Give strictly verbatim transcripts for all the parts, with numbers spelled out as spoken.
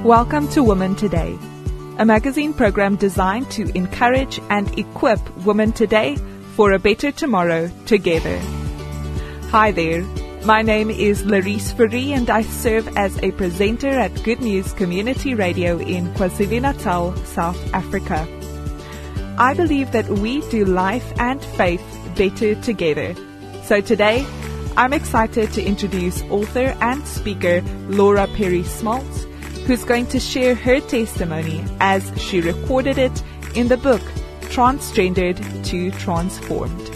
Welcome to Women Today, a magazine program designed to encourage and equip women today for a better tomorrow together. Hi there, my name is Larisse Fourie and I serve as a presenter at Good News Community Radio in KwaZulu-Natal, South Africa. I believe that we do life and faith better together. So today, I'm excited to introduce author and speaker Laura Perry Smalts, who's going to share her testimony as she recorded it in the book Transgendered to Transformed.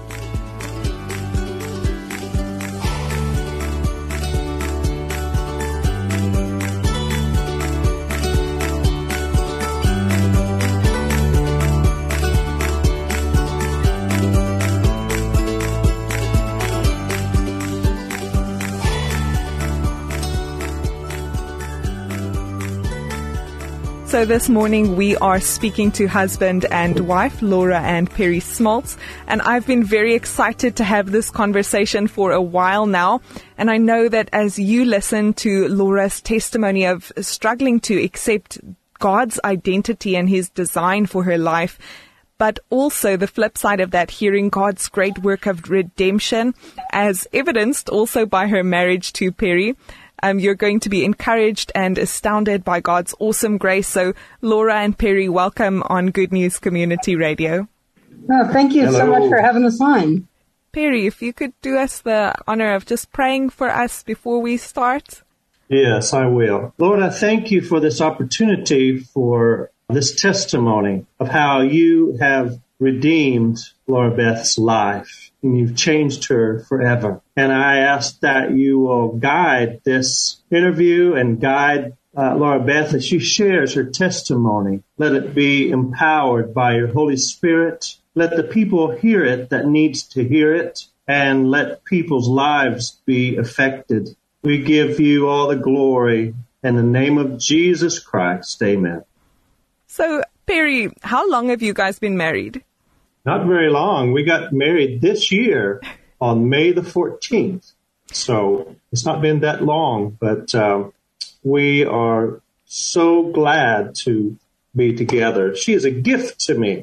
So this morning we are speaking to husband and wife Laura and Perry Smalts, and I've been very excited to have this conversation for a while now. And I know that as you listen to Laura's testimony of struggling to accept God's identity and His design for her life, but also the flip side of that, hearing God's great work of redemption as evidenced also by her marriage to Perry, Um, you're going to be encouraged and astounded by God's awesome grace. So, Laura and Perry, welcome on Good News Community Radio. Oh, thank you Hello. so much for having us on. Perry, if you could do us the honor of just praying for us before we start. Yes, I will. Lord, I thank you for this opportunity, for this testimony of how you have redeemed Laura Beth's life, and you've changed her forever. And I ask that you will guide this interview and guide uh, Laura Beth as she shares her testimony. Let it be empowered by your Holy Spirit. Let the people hear it that needs to hear it, and let people's lives be affected. We give you all the glory in the name of Jesus Christ. Amen. So, Perry, how long have you guys been married? Not very long. We got married this year on May the fourteenth. So it's not been that long, but um, we are so glad to be together. She is a gift to me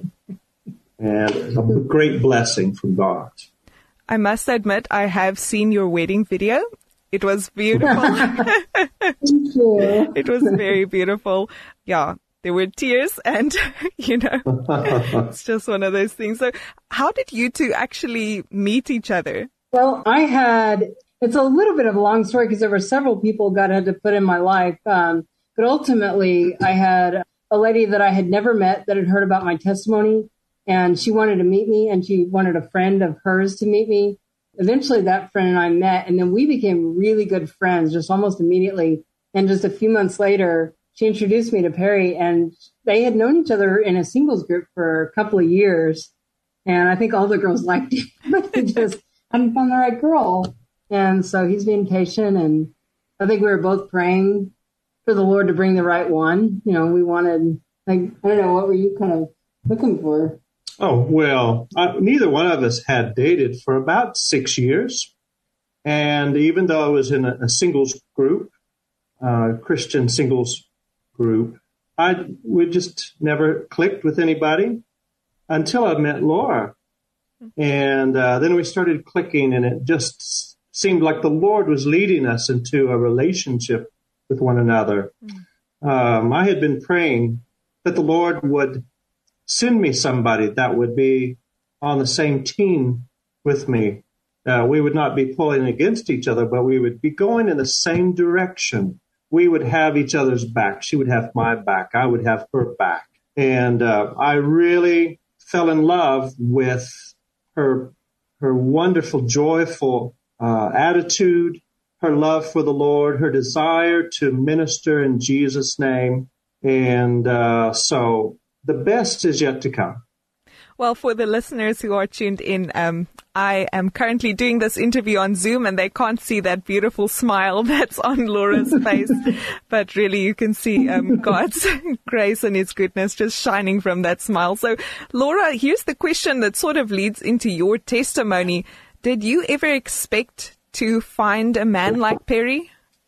and a great blessing from God. I must admit, I have seen your wedding video. It was beautiful. Thank you. It was very beautiful. Yeah. There were tears and, you know, it's just one of those things. So how did you two actually meet each other? Well, I had, it's a little bit of a long story because there were several people God had to put in my life. Um, but ultimately, I had a lady that I had never met that had heard about my testimony, and she wanted to meet me, and she wanted a friend of hers to meet me. Eventually, that friend and I met, and then we became really good friends just almost immediately. And just a few months later, she introduced me to Perry, and they had known each other in a singles group for a couple of years. And I think all the girls liked him, but they just hadn't found the right girl. And so he's being patient, and I think we were both praying for the Lord to bring the right one. You know, we wanted, like, I don't know, what were you kind of looking for? Oh, well, uh, neither one of us had dated for about six years. And even though I was in a, a singles group, uh, Christian singles group, I we just never clicked with anybody until I met Laura. And uh, then we started clicking, and it just seemed like the Lord was leading us into a relationship with one another. Mm. Um, I had been praying that the Lord would send me somebody that would be on the same team with me. Uh, we would not be pulling against each other, but we would be going in the same direction. We would have each other's back. She would have my back. I would have her back. And uh, I really fell in love with her, her wonderful, joyful uh, attitude, her love for the Lord, her desire to minister in Jesus' name. And uh, so the best is yet to come. Well, for the listeners who are tuned in, um, I am currently doing this interview on Zoom, and they can't see that beautiful smile that's on Laura's face. But really, you can see um, God's grace and His goodness just shining from that smile. So, Laura, here's the question that sort of leads into your testimony. Did you ever expect to find a man like Perry?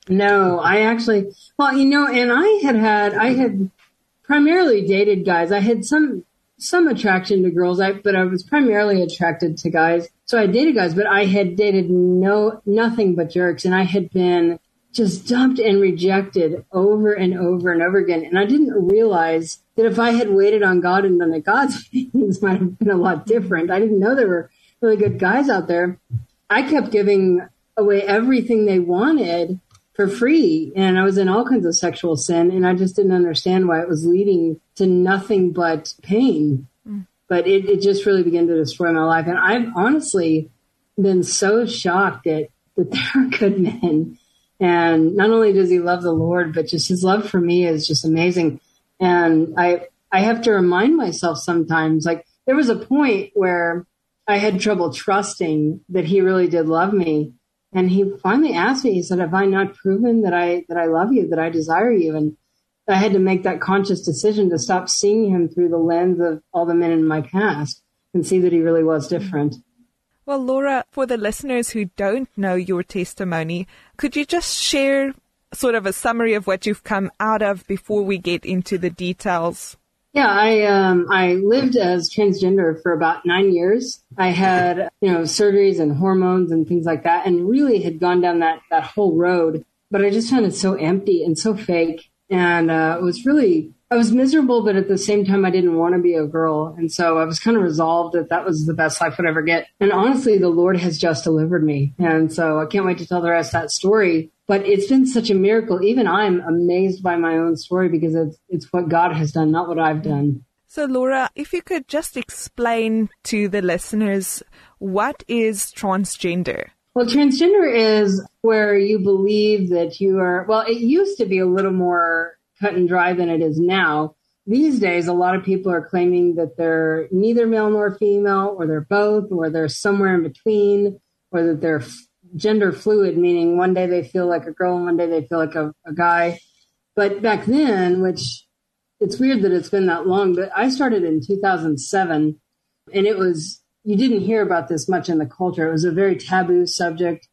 No, I actually, well, you know, and I had had, I had primarily dated guys. I had some, some attraction to girls, I, but I was primarily attracted to guys. So I dated guys, but I had dated no, nothing but jerks. And I had been just dumped and rejected over and over and over again. And I didn't realize that if I had waited on God and done it God's way, things might have been a lot different. I didn't know there were really good guys out there. I kept giving away everything they wanted for free. And I was in all kinds of sexual sin. And I just didn't understand why it was leading to nothing but pain. Mm. But it, it just really began to destroy my life. And I've honestly been so shocked at that there are good men. And not only does he love the Lord, but just his love for me is just amazing. And I, I have to remind myself sometimes, like there was a point where I had trouble trusting that he really did love me. And he finally asked me, he said, have I not proven that I, that I love you, that I desire you? And I had to make that conscious decision to stop seeing him through the lens of all the men in my past and see that he really was different. Well, Laura, for the listeners who don't know your testimony, could you just share sort of a summary of what you've come out of before we get into the details? Yeah, I um I lived as transgender for about nine years. I had, you know, surgeries and hormones and things like that, and really had gone down that, that whole road. But I just found it so empty and so fake. And uh, it was really, I was miserable, but at the same time, I didn't want to be a girl. And so I was kind of resolved that that was the best life would ever get. And honestly, the Lord has just delivered me. And so I can't wait to tell the rest of that story. But it's been such a miracle. Even I'm amazed by my own story because it's it's what God has done, not what I've done. So, Laura, if you could just explain to the listeners, what is transgender? Well, transgender is where you believe that you are, well, it used to be a little more cut and dry than it is now. These days, a lot of people are claiming that they're neither male nor female, or they're both, or they're somewhere in between, or that they're gender fluid, meaning one day they feel like a girl and one day they feel like a, a guy. But back then, which it's weird that it's been that long, but I started in two thousand seven, and it was, you didn't hear about this much in the culture. It was a very taboo subject.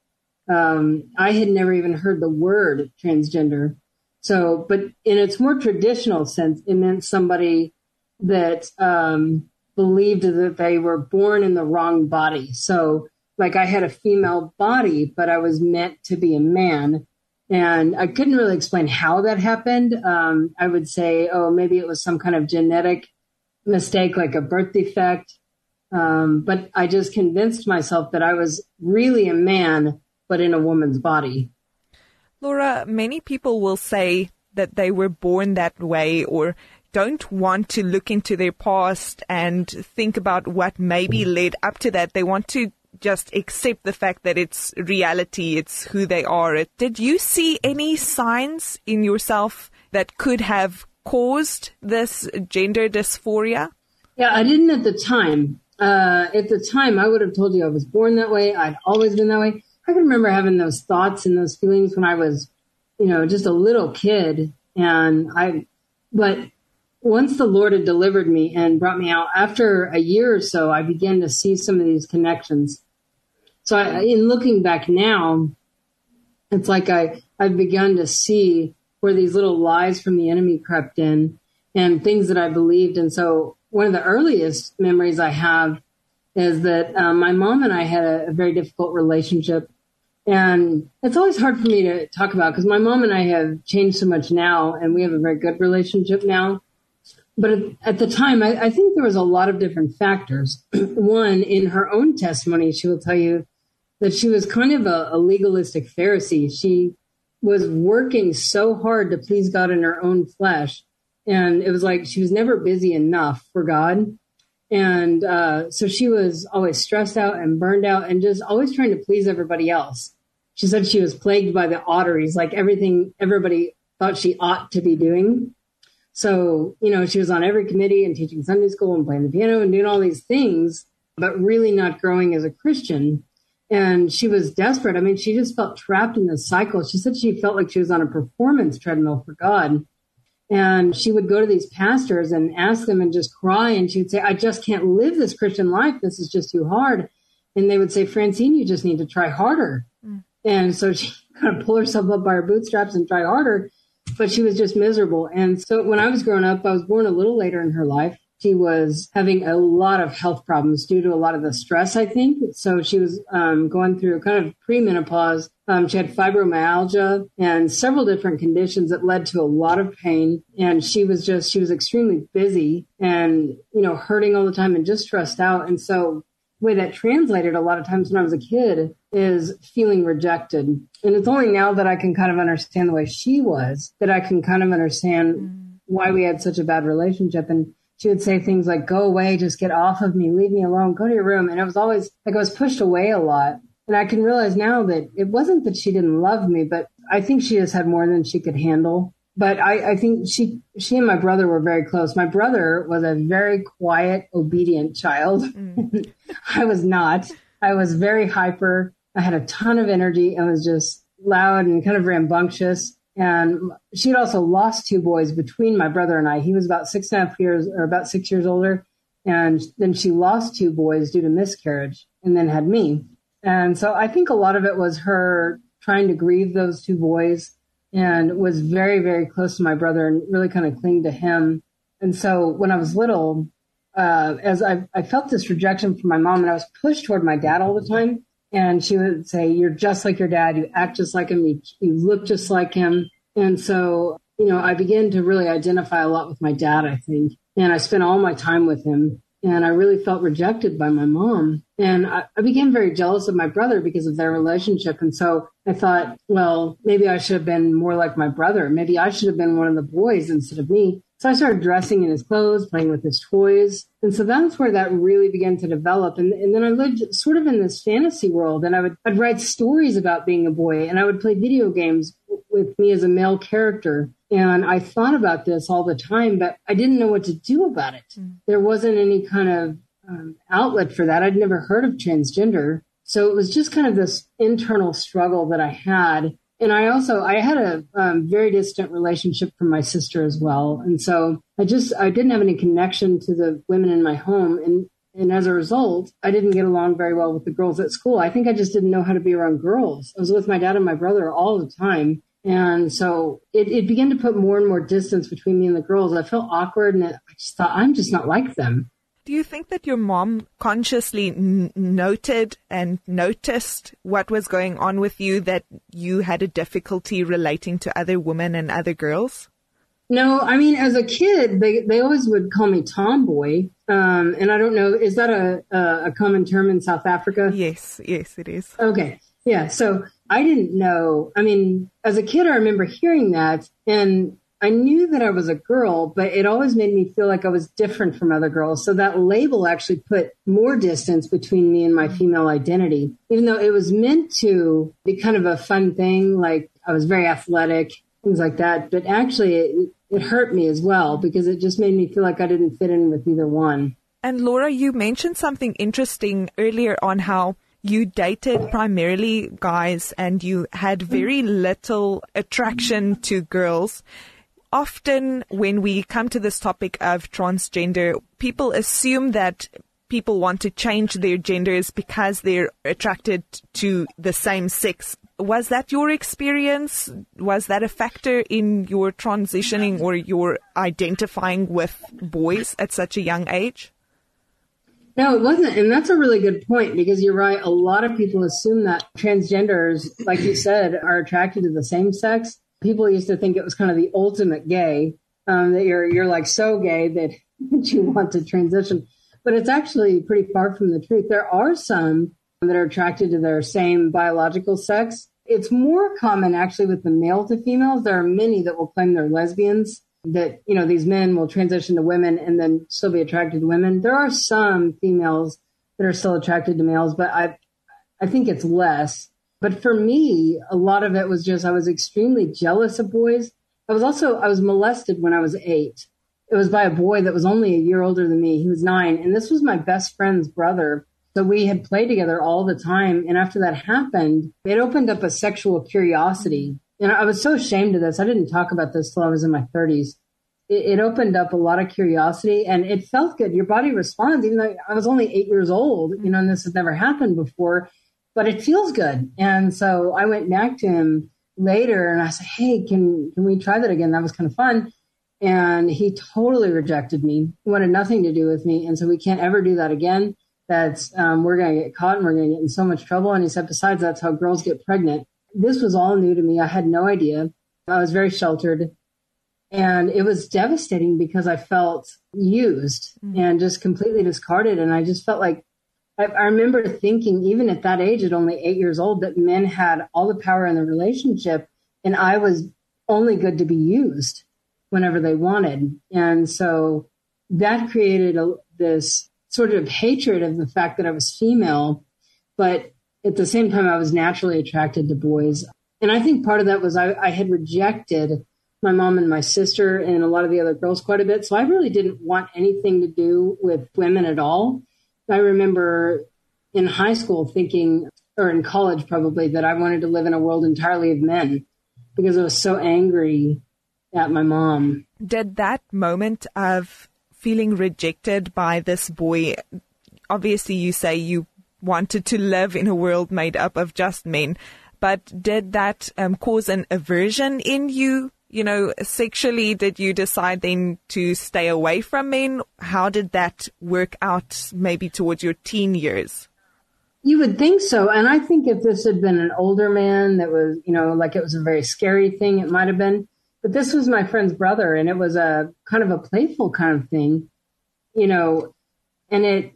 Um, I had never even heard the word transgender. So, but in its more traditional sense, it meant somebody that um, believed that they were born in the wrong body. So, like I had a female body, but I was meant to be a man. And I couldn't really explain how that happened. Um, I would say, oh, maybe it was some kind of genetic mistake, like a birth defect. Um, but I just convinced myself that I was really a man, but in a woman's body. Laura, many people will say that they were born that way or don't want to look into their past and think about what maybe led up to that. They want to just accept the fact that it's reality, it's who they are. Did you see any signs in yourself that could have caused this gender dysphoria? Yeah, I didn't at the time. Uh, at the time, I would have told you I was born that way. I'd always been that way. I can remember having those thoughts and those feelings when I was, you know, just a little kid. And I, but once the Lord had delivered me and brought me out, after a year or so, I began to see some of these connections. So I, in looking back now, it's like I, I've begun to see where these little lies from the enemy crept in and things that I believed. And so one of the earliest memories I have is that um, my mom and I had a, a very difficult relationship. And it's always hard for me to talk about because my mom and I have changed so much now and we have a very good relationship now. But at, at the time, I, I think there was a lot of different factors. One, in her own testimony, she will tell you that she was kind of a, a legalistic Pharisee. She was working so hard to please God in her own flesh. And it was like she was never busy enough for God. And uh, so she was always stressed out and burned out and just always trying to please everybody else. She said she was plagued by the oughties, like everything everybody thought she ought to be doing. So, you know, she was on every committee and teaching Sunday school and playing the piano and doing all these things, but really not growing as a Christian. And she was desperate. I mean, she just felt trapped in this cycle. She said she felt like she was on a performance treadmill for God. And she would go to these pastors and ask them and just cry. And she would say, I just can't live this Christian life. This is just too hard. And they would say, Francine, you just need to try harder. Mm. And so she kind of pull herself up by her bootstraps and try harder, but she was just miserable. And so when I was growing up, I was born a little later in her life. She was having a lot of health problems due to a lot of the stress, I think. So she was um, going through kind of premenopause. Um, she had fibromyalgia and several different conditions that led to a lot of pain. And she was just, she was extremely busy and, you know, hurting all the time and just stressed out. And so the way that translated a lot of times when I was a kid is feeling rejected. And it's only now that I can kind of understand the way she was that I can kind of understand mm. why we had such a bad relationship. And she would say things like, go away, just get off of me, leave me alone, go to your room. And it was always like I was pushed away a lot. And I can realize now that it wasn't that she didn't love me, but I think she just had more than she could handle. But I, I think she she and my brother were very close. My brother was a very quiet, obedient child. Mm. I was not. I was very hyper. I had a ton of energy and was just loud and kind of rambunctious. And she'd also lost two boys between my brother and I. He was about six and a half years or about six years older. And then she lost two boys due to miscarriage and then had me. And so I think a lot of it was her trying to grieve those two boys and was very, very close to my brother and really kind of clinged to him. And so when I was little, uh, as I, I felt this rejection from my mom and I was pushed toward my dad all the time. And she would say, you're just like your dad. You act just like him. You, you look just like him. And so, you know, I began to really identify a lot with my dad, I think. And I spent all my time with him. And I really felt rejected by my mom. And I, I became very jealous of my brother because of their relationship. And so I thought, well, maybe I should have been more like my brother. Maybe I should have been one of the boys instead of me. So I started dressing in his clothes, playing with his toys. And so that's where that really began to develop. And, and then I lived sort of in this fantasy world. And I would I'd write stories about being a boy. And I would play video games with me as a male character. And I thought about this all the time, but I didn't know what to do about it. Mm. There wasn't any kind of um, outlet for that. I'd never heard of transgender. So it was just kind of this internal struggle that I had. And I also, I had a um, very distant relationship from my sister as well. And so I just, I didn't have any connection to the women in my home. And, and as a result, I didn't get along very well with the girls at school. I think I just didn't know how to be around girls. I was with my dad and my brother all the time. And so it, it began to put more and more distance between me and the girls. I felt awkward and I just thought, I'm just not like them. Do you think that your mom consciously n- noted and noticed what was going on with you, that you had a difficulty relating to other women and other girls? No, I mean, as a kid, they, they always would call me tomboy. Um, and I don't know, is that a, a, a common term in South Africa? Yes, yes, it is. Okay. Yeah. So I didn't know. I mean, as a kid, I remember hearing that and I knew that I was a girl, but it always made me feel like I was different from other girls. So that label actually put more distance between me and my female identity, even though it was meant to be kind of a fun thing. Like I was very athletic, things like that. But actually it, it hurt me as well because it just made me feel like I didn't fit in with either one. And Laura, you mentioned something interesting earlier on how you dated primarily guys and you had very little attraction to girls. Often when we come to this topic of transgender, people assume that people want to change their genders because they're attracted to the same sex. Was that your experience? Was that a factor in your transitioning or your identifying with boys at such a young age? No, it wasn't. And that's a really good point because you're right. A lot of people assume that transgenders, like you said, are attracted to the same sex. People used to think it was kind of the ultimate gay, um, that you're you're like so gay that you want to transition. But it's actually pretty far from the truth. There are some that are attracted to their same biological sex. It's more common actually with the male to females. There are many that will claim they're lesbians, that, you know, these men will transition to women and then still be attracted to women. There are some females that are still attracted to males, but I I think it's less. But for me, a lot of it was just I was extremely jealous of boys. I was also, I was molested when I was eight. It was by a boy that was only a year older than me. He was nine. And this was my best friend's brother. So we had played together all the time. And after that happened, it opened up a sexual curiosity. And I was so ashamed of this. I didn't talk about this till I was in my thirties. It, it opened up a lot of curiosity and it felt good. Your body responds, even though I was only eight years old, you know, and this had never happened before. but it feels good. And so I went back to him later and I said, hey, can, can we try that again? That was kind of fun. And he totally rejected me. He wanted nothing to do with me. And so we can't ever do that again. That's, um, we're going to get caught and we're going to get in so much trouble. And he said, besides, that's how girls get pregnant. This was all new to me. I had no idea. I was very sheltered. And it was devastating because I felt used mm-hmm. and just completely discarded. And I just felt like, I, I remember thinking, even at that age, at only eight years old, that men had all the power in the relationship. And I was only good to be used whenever they wanted. And so that created a, this sort of hatred of the fact that I was female. But at the same time, I was naturally attracted to boys. And I think part of that was I, I had rejected my mom and my sister and a lot of the other girls quite a bit. So I really didn't want anything to do with women at all. I remember in high school thinking, or in college probably, that I wanted to live in a world entirely of men because I was so angry at my mom. Did that moment of feeling rejected by this boy, obviously you say you wanted to live in a world made up of just men, but did that um, cause an aversion in you? You know, sexually, did you decide then to stay away from men? How did that work out maybe towards your teen years? You would think so. And I think if this had been an older man that was, you know, like it was a very scary thing, it might have been. But this was my friend's brother, and it was a kind of a playful kind of thing, you know, and it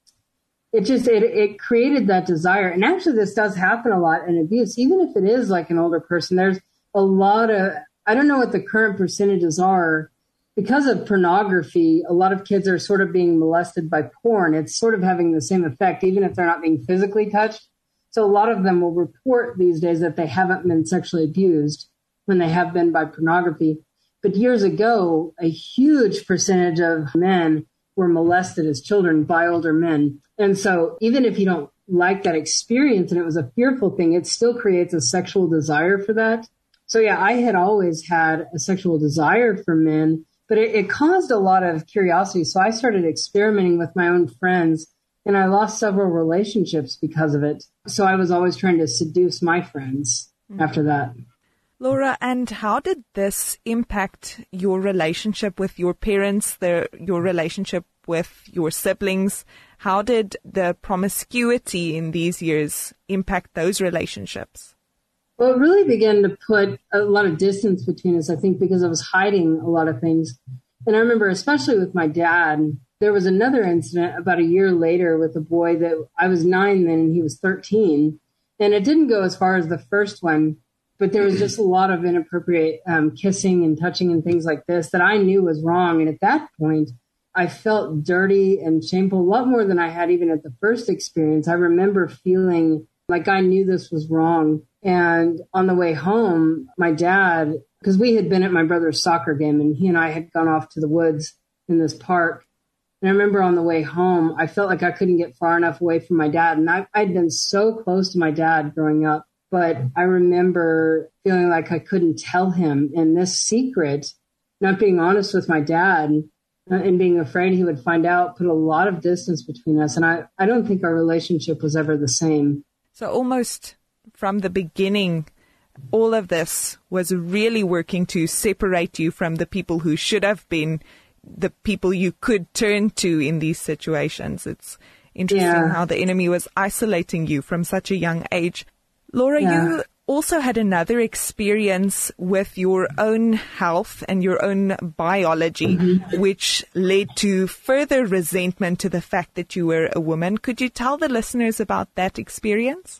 it just, it, it created that desire. And actually, this does happen a lot in abuse, even if it is like an older person. There's a lot of, I don't know what the current percentages are. Because of pornography, a lot of kids are sort of being molested by porn. It's sort of having the same effect, even if they're not being physically touched. So a lot of them will report these days that they haven't been sexually abused when they have been by pornography. But years ago, a huge percentage of men were molested as children by older men. And so even if you don't like that experience and it was a fearful thing, it still creates a sexual desire for that. So yeah, I had always had a sexual desire for men, but it, it caused a lot of curiosity. So I started experimenting with my own friends, and I lost several relationships because of it. So I was always trying to seduce my friends mm-hmm. after that. Laura, and how did this impact your relationship with your parents, the, your relationship with your siblings? How did the promiscuity in these years impact those relationships? Well, it really began to put a lot of distance between us, I think, because I was hiding a lot of things. And I remember, especially with my dad, there was another incident about a year later with a boy that I was nine then and he was thirteen. And it didn't go as far as the first one, but there was just a lot of inappropriate um, kissing and touching and things like this that I knew was wrong. And at that point, I felt dirty and shameful, a lot more than I had even at the first experience. I remember feeling like I knew this was wrong. And on the way home, my dad, because we had been at my brother's soccer game and he and I had gone off to the woods in this park. And I remember on the way home, I felt like I couldn't get far enough away from my dad. And I, I'd been so close to my dad growing up, but I remember feeling like I couldn't tell him. And this secret, not being honest with my dad and being afraid he would find out, put a lot of distance between us. And I, I don't think our relationship was ever the same. So almost from the beginning, all of this was really working to separate you from the people who should have been the people you could turn to in these situations. It's interesting yeah. how the enemy was isolating you from such a young age. Laura, yeah. you also had another experience with your own health and your own biology, mm-hmm. which led to further resentment to the fact that you were a woman. Could you tell the listeners about that experience?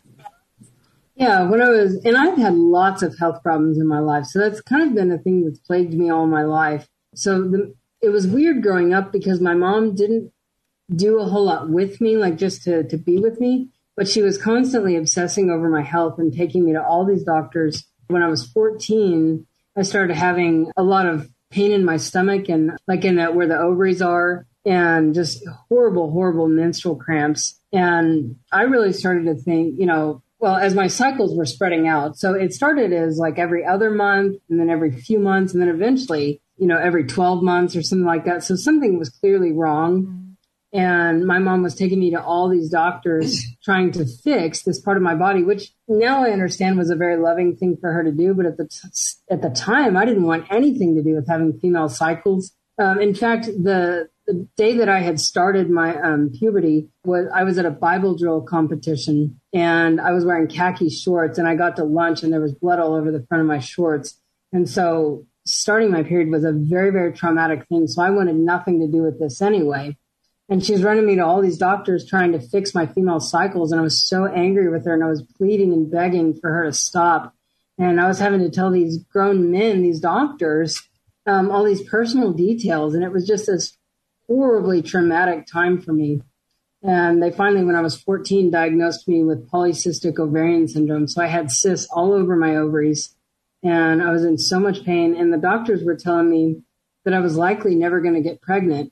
Yeah, when I was, and I've had lots of health problems in my life, so that's kind of been a thing that's plagued me all my life. So the, it was weird growing up because my mom didn't do a whole lot with me, like just to, to be with me, but she was constantly obsessing over my health and taking me to all these doctors. When I was fourteen, I started having a lot of pain in my stomach and like in that where the ovaries are, and just horrible, horrible menstrual cramps. And I really started to think, you know, well, as my cycles were spreading out, so it started as like every other month and then every few months and then eventually, you know, every twelve months or something like that. So something was clearly wrong. And my mom was taking me to all these doctors trying to fix this part of my body, which now I understand was a very loving thing for her to do. But at the t- at the time, I didn't want anything to do with having female cycles. Um, in fact, the, the day that I had started my um, puberty, was I was at a Bible drill competition, and I was wearing khaki shorts, and I got to lunch, and there was blood all over the front of my shorts. And so starting my period was a very, very traumatic thing. So I wanted nothing to do with this anyway. And she was running me to all these doctors trying to fix my female cycles. And I was so angry with her, and I was pleading and begging for her to stop. And I was having to tell these grown men, these doctors, um, all these personal details. And it was just this horribly traumatic time for me. And they finally, when I was fourteen, diagnosed me with polycystic ovarian syndrome. So I had cysts all over my ovaries, and I was in so much pain. And the doctors were telling me that I was likely never going to get pregnant.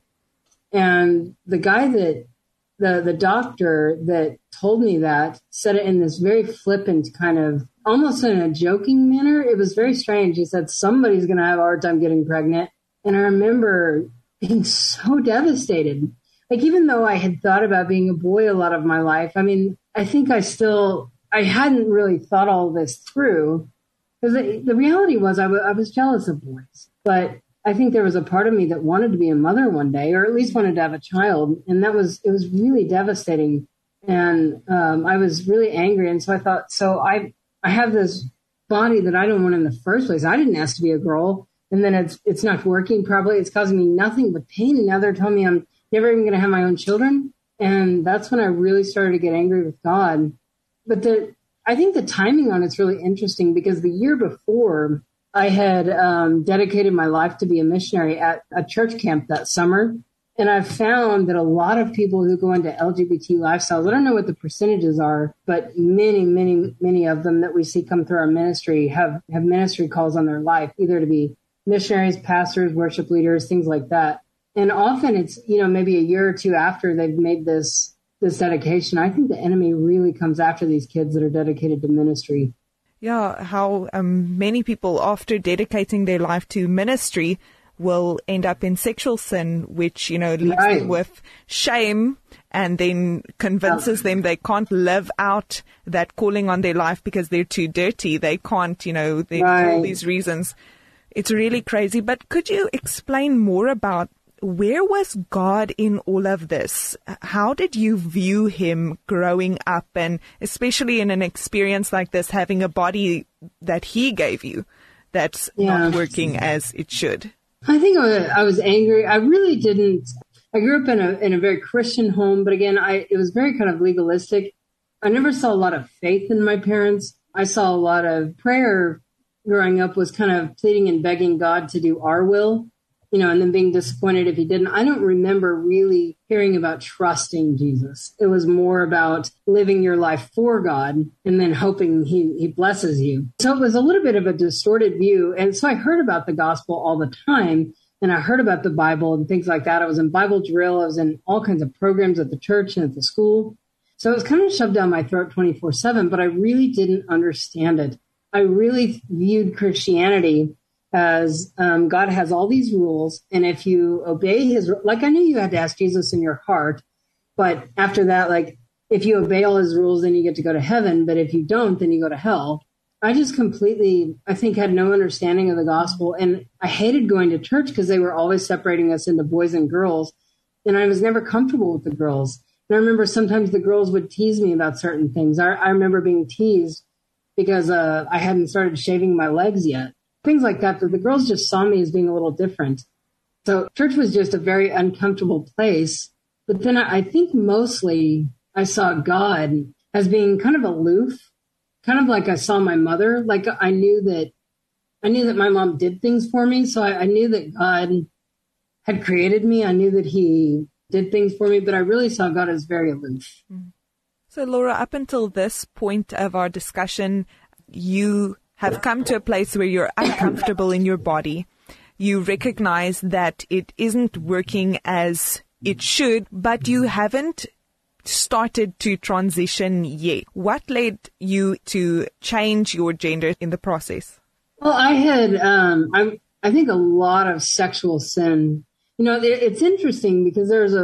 And the guy that, the, the doctor that told me that said it in this very flippant kind of, almost in a joking manner. It was very strange. He said, somebody's going to have a hard time getting pregnant. And I remember being so devastated. Like, even though I had thought about being a boy a lot of my life, I mean, I think I still, I hadn't really thought all this through. Because the, the reality was I, w- I was jealous of boys. But I think there was a part of me that wanted to be a mother one day, or at least wanted to have a child. And that was, it was really devastating. And um, I was really angry. And so I thought, so I, I have this body that I don't want in the first place. I didn't ask to be a girl. And then it's, it's not working properly. It's causing me nothing but pain. And now they're telling me I'm never even going to have my own children. And that's when I really started to get angry with God. But the, I think the timing on it's really interesting, because the year before, I had um, dedicated my life to be a missionary at a church camp that summer. And I've found that a lot of people who go into L G B T lifestyles, I don't know what the percentages are, but many, many, many of them that we see come through our ministry have, have ministry calls on their life, either to be missionaries, pastors, worship leaders, things like that. And often it's, you know, maybe a year or two after they've made this, this dedication. I think the enemy really comes after these kids that are dedicated to ministry. Yeah, how um, many people, after dedicating their life to ministry, will end up in sexual sin, which, you know, leaves right. them with shame, and then convinces yeah. them they can't live out that calling on their life because they're too dirty. They can't, you know, there's right. all these reasons. It's really crazy. But could you explain more about where was God in all of this? How did you view him growing up, and especially in an experience like this, having a body that he gave you that's yeah. not working as it should? I think I was angry. I really didn't. I grew up in a in a very Christian home, but again, I it was very kind of legalistic. I never saw a lot of faith in my parents. I saw a lot of prayer growing up was kind of pleading and begging God to do our will. You know, and then being disappointed if he didn't. I don't remember really hearing about trusting Jesus. It was more about living your life for God and then hoping he, he blesses you. So it was a little bit of a distorted view. And so I heard about the gospel all the time, and I heard about the Bible and things like that. I was in Bible drill. I was in all kinds of programs at the church and at the school. So it was kind of shoved down my throat twenty-four seven, but I really didn't understand it. I really viewed Christianity as um, God has all these rules, and if you obey his, like I knew you had to ask Jesus in your heart, but after that, like if you obey all his rules, then you get to go to heaven, but if you don't, then you go to hell. I just completely, I think, had no understanding of the gospel, and I hated going to church because they were always separating us into boys and girls, and I was never comfortable with the girls. And I remember sometimes the girls would tease me about certain things. I, I remember being teased because uh, I hadn't started shaving my legs yet. Things like that, that the girls just saw me as being a little different. So church was just a very uncomfortable place. But then I, I think mostly I saw God as being kind of aloof, kind of like I saw my mother. Like I knew that I knew that my mom did things for me. So I, I knew that God had created me. I knew that he did things for me, but I really saw God as very aloof. So Laura, up until this point of our discussion, you have come to a place where you're uncomfortable in your body. You recognize that it isn't working as it should, but you haven't started to transition yet. What led you to change your gender in the process? Well, I had, um, I, I think a lot of sexual sin. You know, it's interesting because there's a,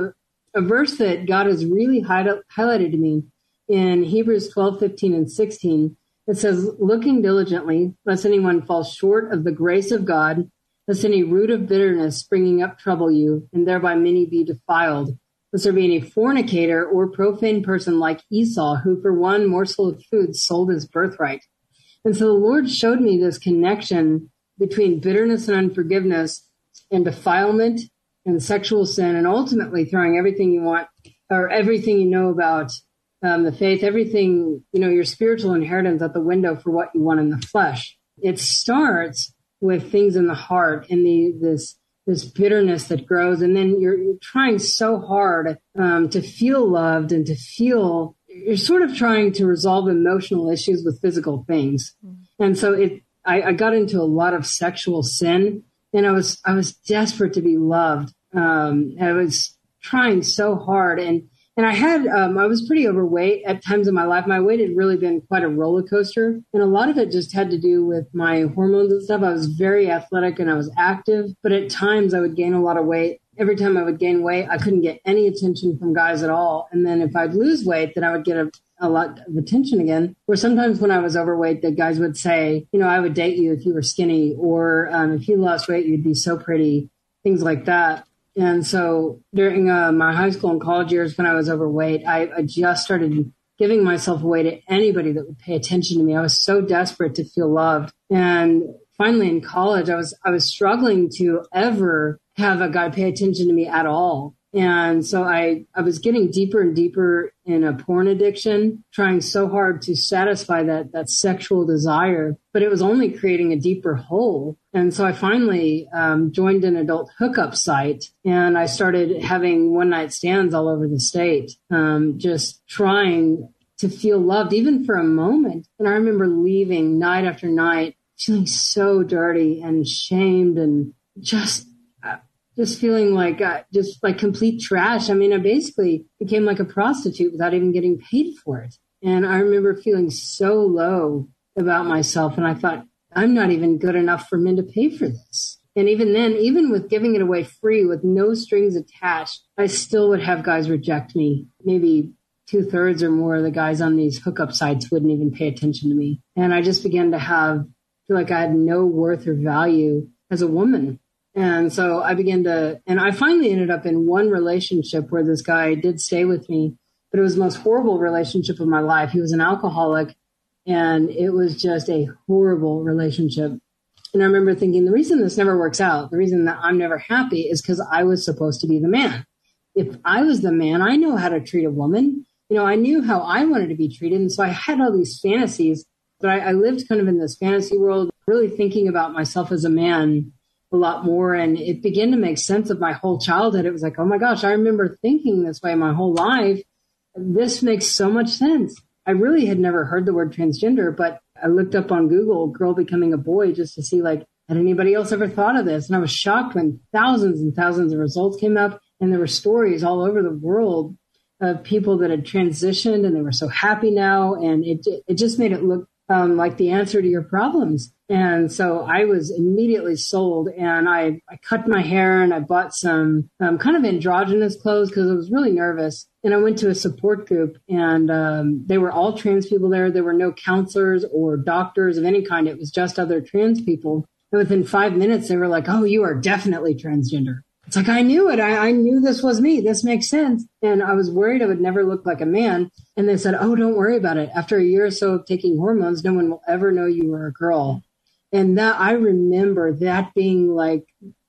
a verse that God has really highlight, highlighted to me in Hebrews twelve, fifteen, and sixteen. It says, looking diligently, lest anyone fall short of the grace of God, lest any root of bitterness springing up trouble you, and thereby many be defiled. Lest there be any fornicator or profane person like Esau, who for one morsel of food sold his birthright. And so the Lord showed me this connection between bitterness and unforgiveness and defilement and sexual sin, and ultimately throwing everything you want or everything you know about um, the faith, everything, you know, your spiritual inheritance at the window for what you want in the flesh. It starts with things in the heart and the this this bitterness that grows, and then you're, you're trying so hard um, to feel loved and to feel, you're sort of trying to resolve emotional issues with physical things. Mm-hmm. And so it, I, I got into a lot of sexual sin, and I was, I was desperate to be loved. Um, I was trying so hard, and, and I had, um, I was pretty overweight at times in my life. My weight had really been quite a roller coaster, and a lot of it just had to do with my hormones and stuff. I was very athletic and I was active, but at times I would gain a lot of weight. Every time I would gain weight, I couldn't get any attention from guys at all. And then if I'd lose weight, then I would get a, a lot of attention again. Or sometimes when I was overweight, the guys would say, you know, I would date you if you were skinny, or um, if you lost weight, you'd be so pretty, things like that. And so during uh, my high school and college years, when I was overweight, I, I just started giving myself away to anybody that would pay attention to me. I was so desperate to feel loved. And finally in college, I was, I was struggling to ever have a guy pay attention to me at all. And so I, I was getting deeper and deeper in a porn addiction, trying so hard to satisfy that, that sexual desire, but it was only creating a deeper hole. And so I finally um, joined an adult hookup site, and I started having one night stands all over the state, um, just trying to feel loved, even for a moment. And I remember leaving night after night, feeling so dirty and shamed and just Just feeling like uh, just like complete trash. I mean, I basically became like a prostitute without even getting paid for it. And I remember feeling so low about myself. And I thought, I'm not even good enough for men to pay for this. And even then, even with giving it away free with no strings attached, I still would have guys reject me. Maybe two thirds or more of the guys on these hookup sites wouldn't even pay attention to me. And I just began to have, feel like I had no worth or value as a woman. And so I began to, and I finally ended up in one relationship where this guy did stay with me, but it was the most horrible relationship of my life. He was an alcoholic, and it was just a horrible relationship. And I remember thinking, the reason this never works out, the reason that I'm never happy is because I was supposed to be the man. If I was the man, I know how to treat a woman. You know, I knew how I wanted to be treated. And so I had all these fantasies, but I, I lived kind of in this fantasy world, really thinking about myself as a man a lot more. And it began to make sense of my whole childhood. It was like, oh my gosh, I remember thinking this way my whole life. This makes so much sense. I really had never heard the word transgender, but I looked up on Google, girl becoming a boy, just to see like, had anybody else ever thought of this? And I was shocked when thousands and thousands of results came up, and there were stories all over the world of people that had transitioned and they were so happy now. And it, it just made it look um, like the answer to your problems. And so I was immediately sold, and I, I cut my hair and I bought some um, kind of androgynous clothes because I was really nervous. And I went to a support group, and um, they were all trans people there. There were no counselors or doctors of any kind. It was just other trans people. And within five minutes, they were like, oh, you are definitely transgender. It's like, I knew it. I, I knew this was me. This makes sense. And I was worried I would never look like a man. And they said, oh, don't worry about it. After a year or so of taking hormones, no one will ever know you were a girl. And that, I remember that being like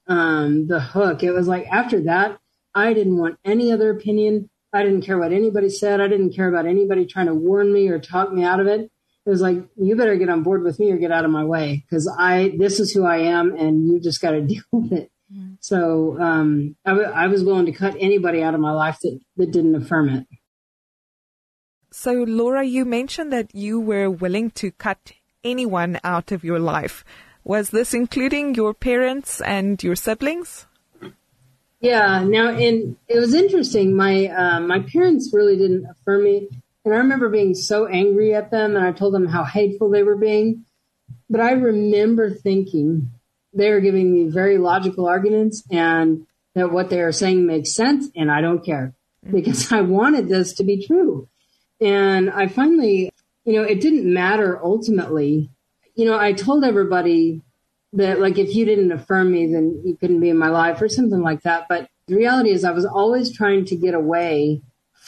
um, the hook. It was like after that, I didn't want any other opinion. I didn't care what anybody said. I didn't care about anybody trying to warn me or talk me out of it. It was like, you better get on board with me or get out of my way, because I this is who I am, and you just got to deal with it. Mm-hmm. So um, I, w- I was willing to cut anybody out of my life that, that didn't affirm it. So, Laura, you mentioned that you were willing to cut anyone out of your life. Was this including your parents and your siblings? Yeah. Now, and it was interesting. My uh, my parents really didn't affirm me. And I remember being so angry at them, and I told them how hateful they were being. But I remember thinking they were giving me very logical arguments, and that what they are saying makes sense, and I don't care. because I wanted this to be true. And I finally, you know, it didn't matter ultimately. You know, I told everybody that, like, if you didn't affirm me, then you couldn't be in my life or something like that. But the reality is I was always trying to get away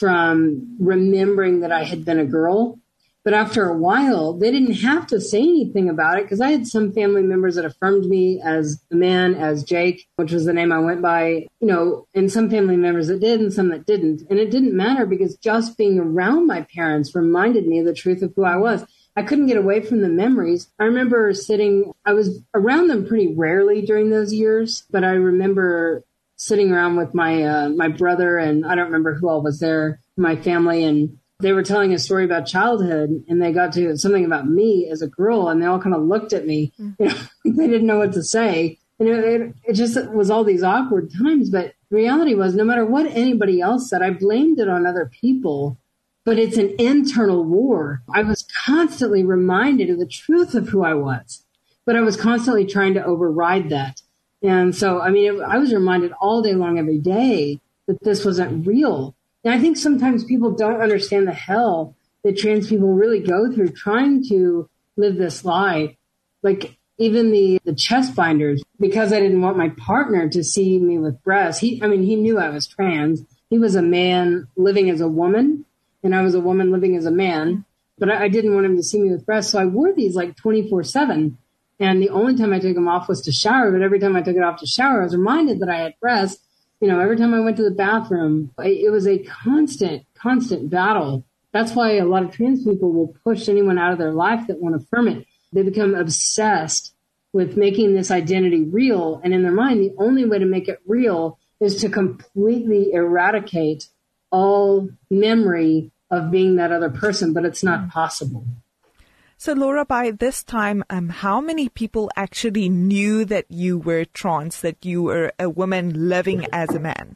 from remembering that I had been a girl. But after a while, they didn't have to say anything about it because I had some family members that affirmed me as a man, as Jake, which was the name I went by, you know, and some family members that did and some that didn't. And it didn't matter because just being around my parents reminded me of the truth of who I was. I couldn't get away from the memories. I remember sitting, I was around them pretty rarely during those years, but I remember sitting around with my uh, my brother, and I don't remember who all was there, my family, and they were telling a story about childhood, and they got to something about me as a girl, and they all kind of looked at me. Mm. You know, they didn't know what to say. And it, it, it just was all these awkward times. But the reality was, no matter what anybody else said, I blamed it on other people. But it's an internal war. I was constantly reminded of the truth of who I was, but I was constantly trying to override that. And so, I mean, it, I was reminded all day long, every day, that this wasn't real. And I think sometimes people don't understand the hell that trans people really go through trying to live this lie. Like even the, the chest binders, because I didn't want my partner to see me with breasts. He, I mean, he knew I was trans. He was a man living as a woman, and I was a woman living as a man. But I, I didn't want him to see me with breasts. So I wore these like twenty-four seven. And the only time I took them off was to shower. But every time I took it off to shower, I was reminded that I had breasts. You know, every time I went to the bathroom, it was a constant, constant battle. That's why a lot of trans people will push anyone out of their life that won't affirm it. They become obsessed with making this identity real. And in their mind, the only way to make it real is to completely eradicate all memory of being that other person. But it's not possible. So, Laura, by this time, um, how many people actually knew that you were trans, that you were a woman living as a man?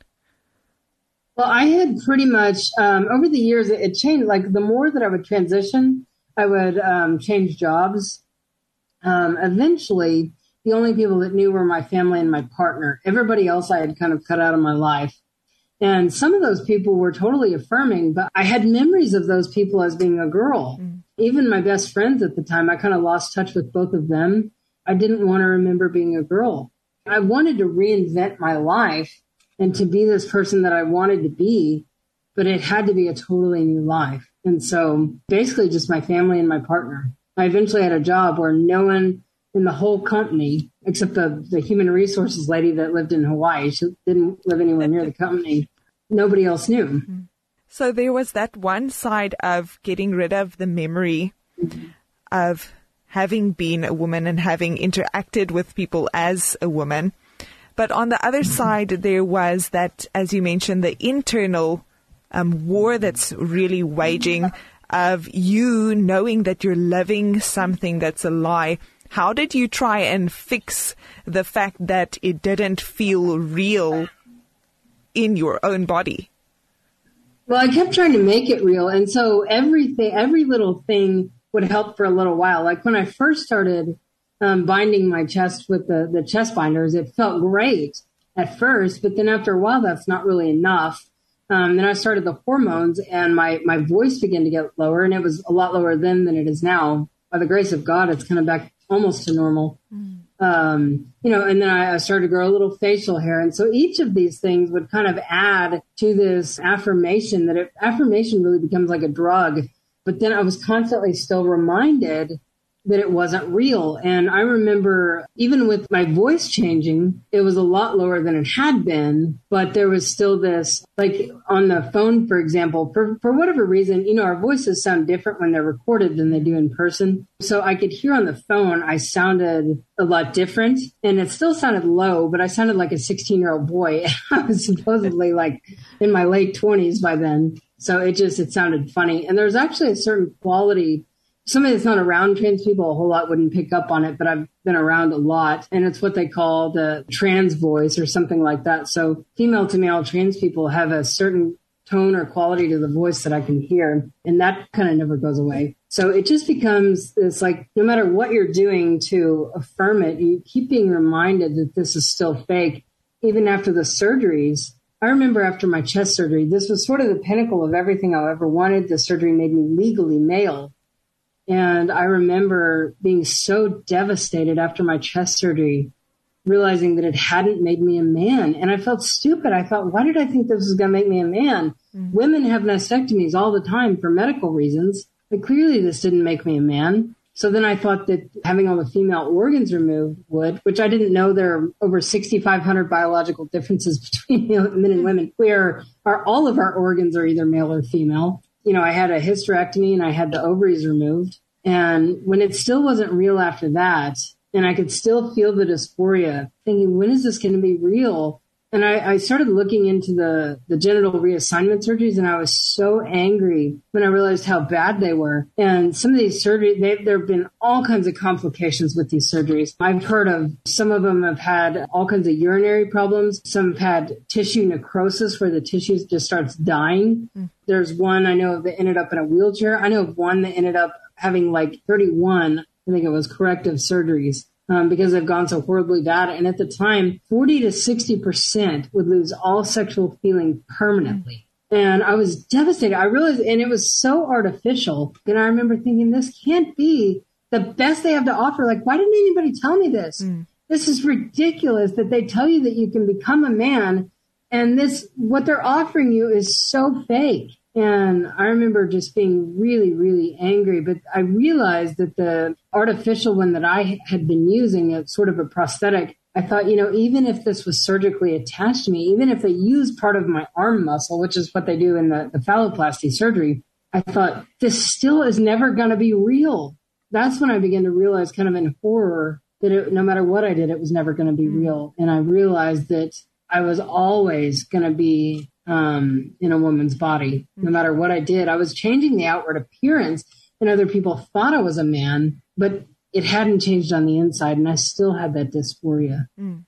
Well, I had pretty much, um, over the years, it, it changed. Like, the more that I would transition, I would um, change jobs. Um, eventually, the only people that knew were my family and my partner. Everybody else I had kind of cut out of my life. And some of those people were totally affirming, but I had memories of those people as being a girl. Mm. Even my best friends at the time, I kind of lost touch with both of them. I didn't want to remember being a girl. I wanted to reinvent my life and to be this person that I wanted to be, but it had to be a totally new life. And so basically just my family and my partner. I eventually had a job where no one in the whole company, except the, the human resources lady that lived in Hawaii, she didn't live anywhere near the company, nobody else knew. Mm-hmm. So there was that one side of getting rid of the memory mm-hmm. of having been a woman and having interacted with people as a woman. But on the other mm-hmm. side, there was that, as you mentioned, the internal um, war that's really waging of you knowing that you're living something that's a lie. How did you try and fix the fact that it didn't feel real in your own body? Well, I kept trying to make it real. And so everything, every little thing would help for a little while. Like when I first started um, binding my chest with the, the chest binders, it felt great at first. But then after a while, that's not really enough. Um, then I started the hormones and my, my voice began to get lower. And it was a lot lower then than it is now. By the grace of God, it's kind of back almost to normal. Mm. Um, you know, and then I, I started to grow a little facial hair. And so each of these things would kind of add to this affirmation that it, affirmation really becomes like a drug. But then I was constantly still reminded that it wasn't real. And I remember even with my voice changing, it was a lot lower than it had been, but there was still this, like on the phone, for example, for, for whatever reason, you know, our voices sound different when they're recorded than they do in person. So I could hear on the phone, I sounded a lot different and it still sounded low, but I sounded like a sixteen year old boy. I was supposedly like in my late twenties by then. So it just, it sounded funny. And there's actually a certain quality. Somebody that's not around trans people a whole lot wouldn't pick up on it, but I've been around a lot. And it's what they call the trans voice or something like that. So female to male trans people have a certain tone or quality to the voice that I can hear. And that kind of never goes away. So it just becomes this like, no matter what you're doing to affirm it, you keep being reminded that this is still fake. Even after the surgeries, I remember after my chest surgery, this was sort of the pinnacle of everything I ever wanted. The surgery made me legally male. And I remember being so devastated after my chest surgery, realizing that it hadn't made me a man. And I felt stupid. I thought, why did I think this was going to make me a man? Mm-hmm. Women have mastectomies all the time for medical reasons, but clearly this didn't make me a man. So then I thought that having all the female organs removed would, which I didn't know there are over sixty-five hundred biological differences between men and women, where our, all of our organs are either male or female. You know, I had a hysterectomy and I had the ovaries removed. And when it still wasn't real after that, and I could still feel the dysphoria, thinking, when is this going to be real? And I, I started looking into the, the genital reassignment surgeries, and I was so angry when I realized how bad they were. And some of these surgeries, they, there have been all kinds of complications with these surgeries. I've heard of some of them have had all kinds of urinary problems. Some have had tissue necrosis where the tissue just starts dying. Mm. There's one I know of that ended up in a wheelchair. I know of one that ended up having like thirty-one, I think it was, corrective surgeries. Um, because they've gone so horribly bad. And at the time, forty to sixty percent would lose all sexual feeling permanently. And I was devastated. I realized, and it was so artificial. And I remember thinking, this can't be the best they have to offer. Like, why didn't anybody tell me this? Mm. This is ridiculous that they tell you that you can become a man. And this, what they're offering you is so fake. And I remember just being really, really angry. But I realized that the artificial one that I had been using, it's sort of a prosthetic, I thought, you know, even if this was surgically attached to me, even if they use part of my arm muscle, which is what they do in the, the phalloplasty surgery, I thought, this still is never going to be real. That's when I began to realize, kind of in horror, that it, no matter what I did, it was never going to be real. And I realized that I was always going to be Um, in a woman's body. No matter what I did, I was changing the outward appearance, and other people thought I was a man, but it hadn't changed on the inside, and I still had that dysphoria. Mm.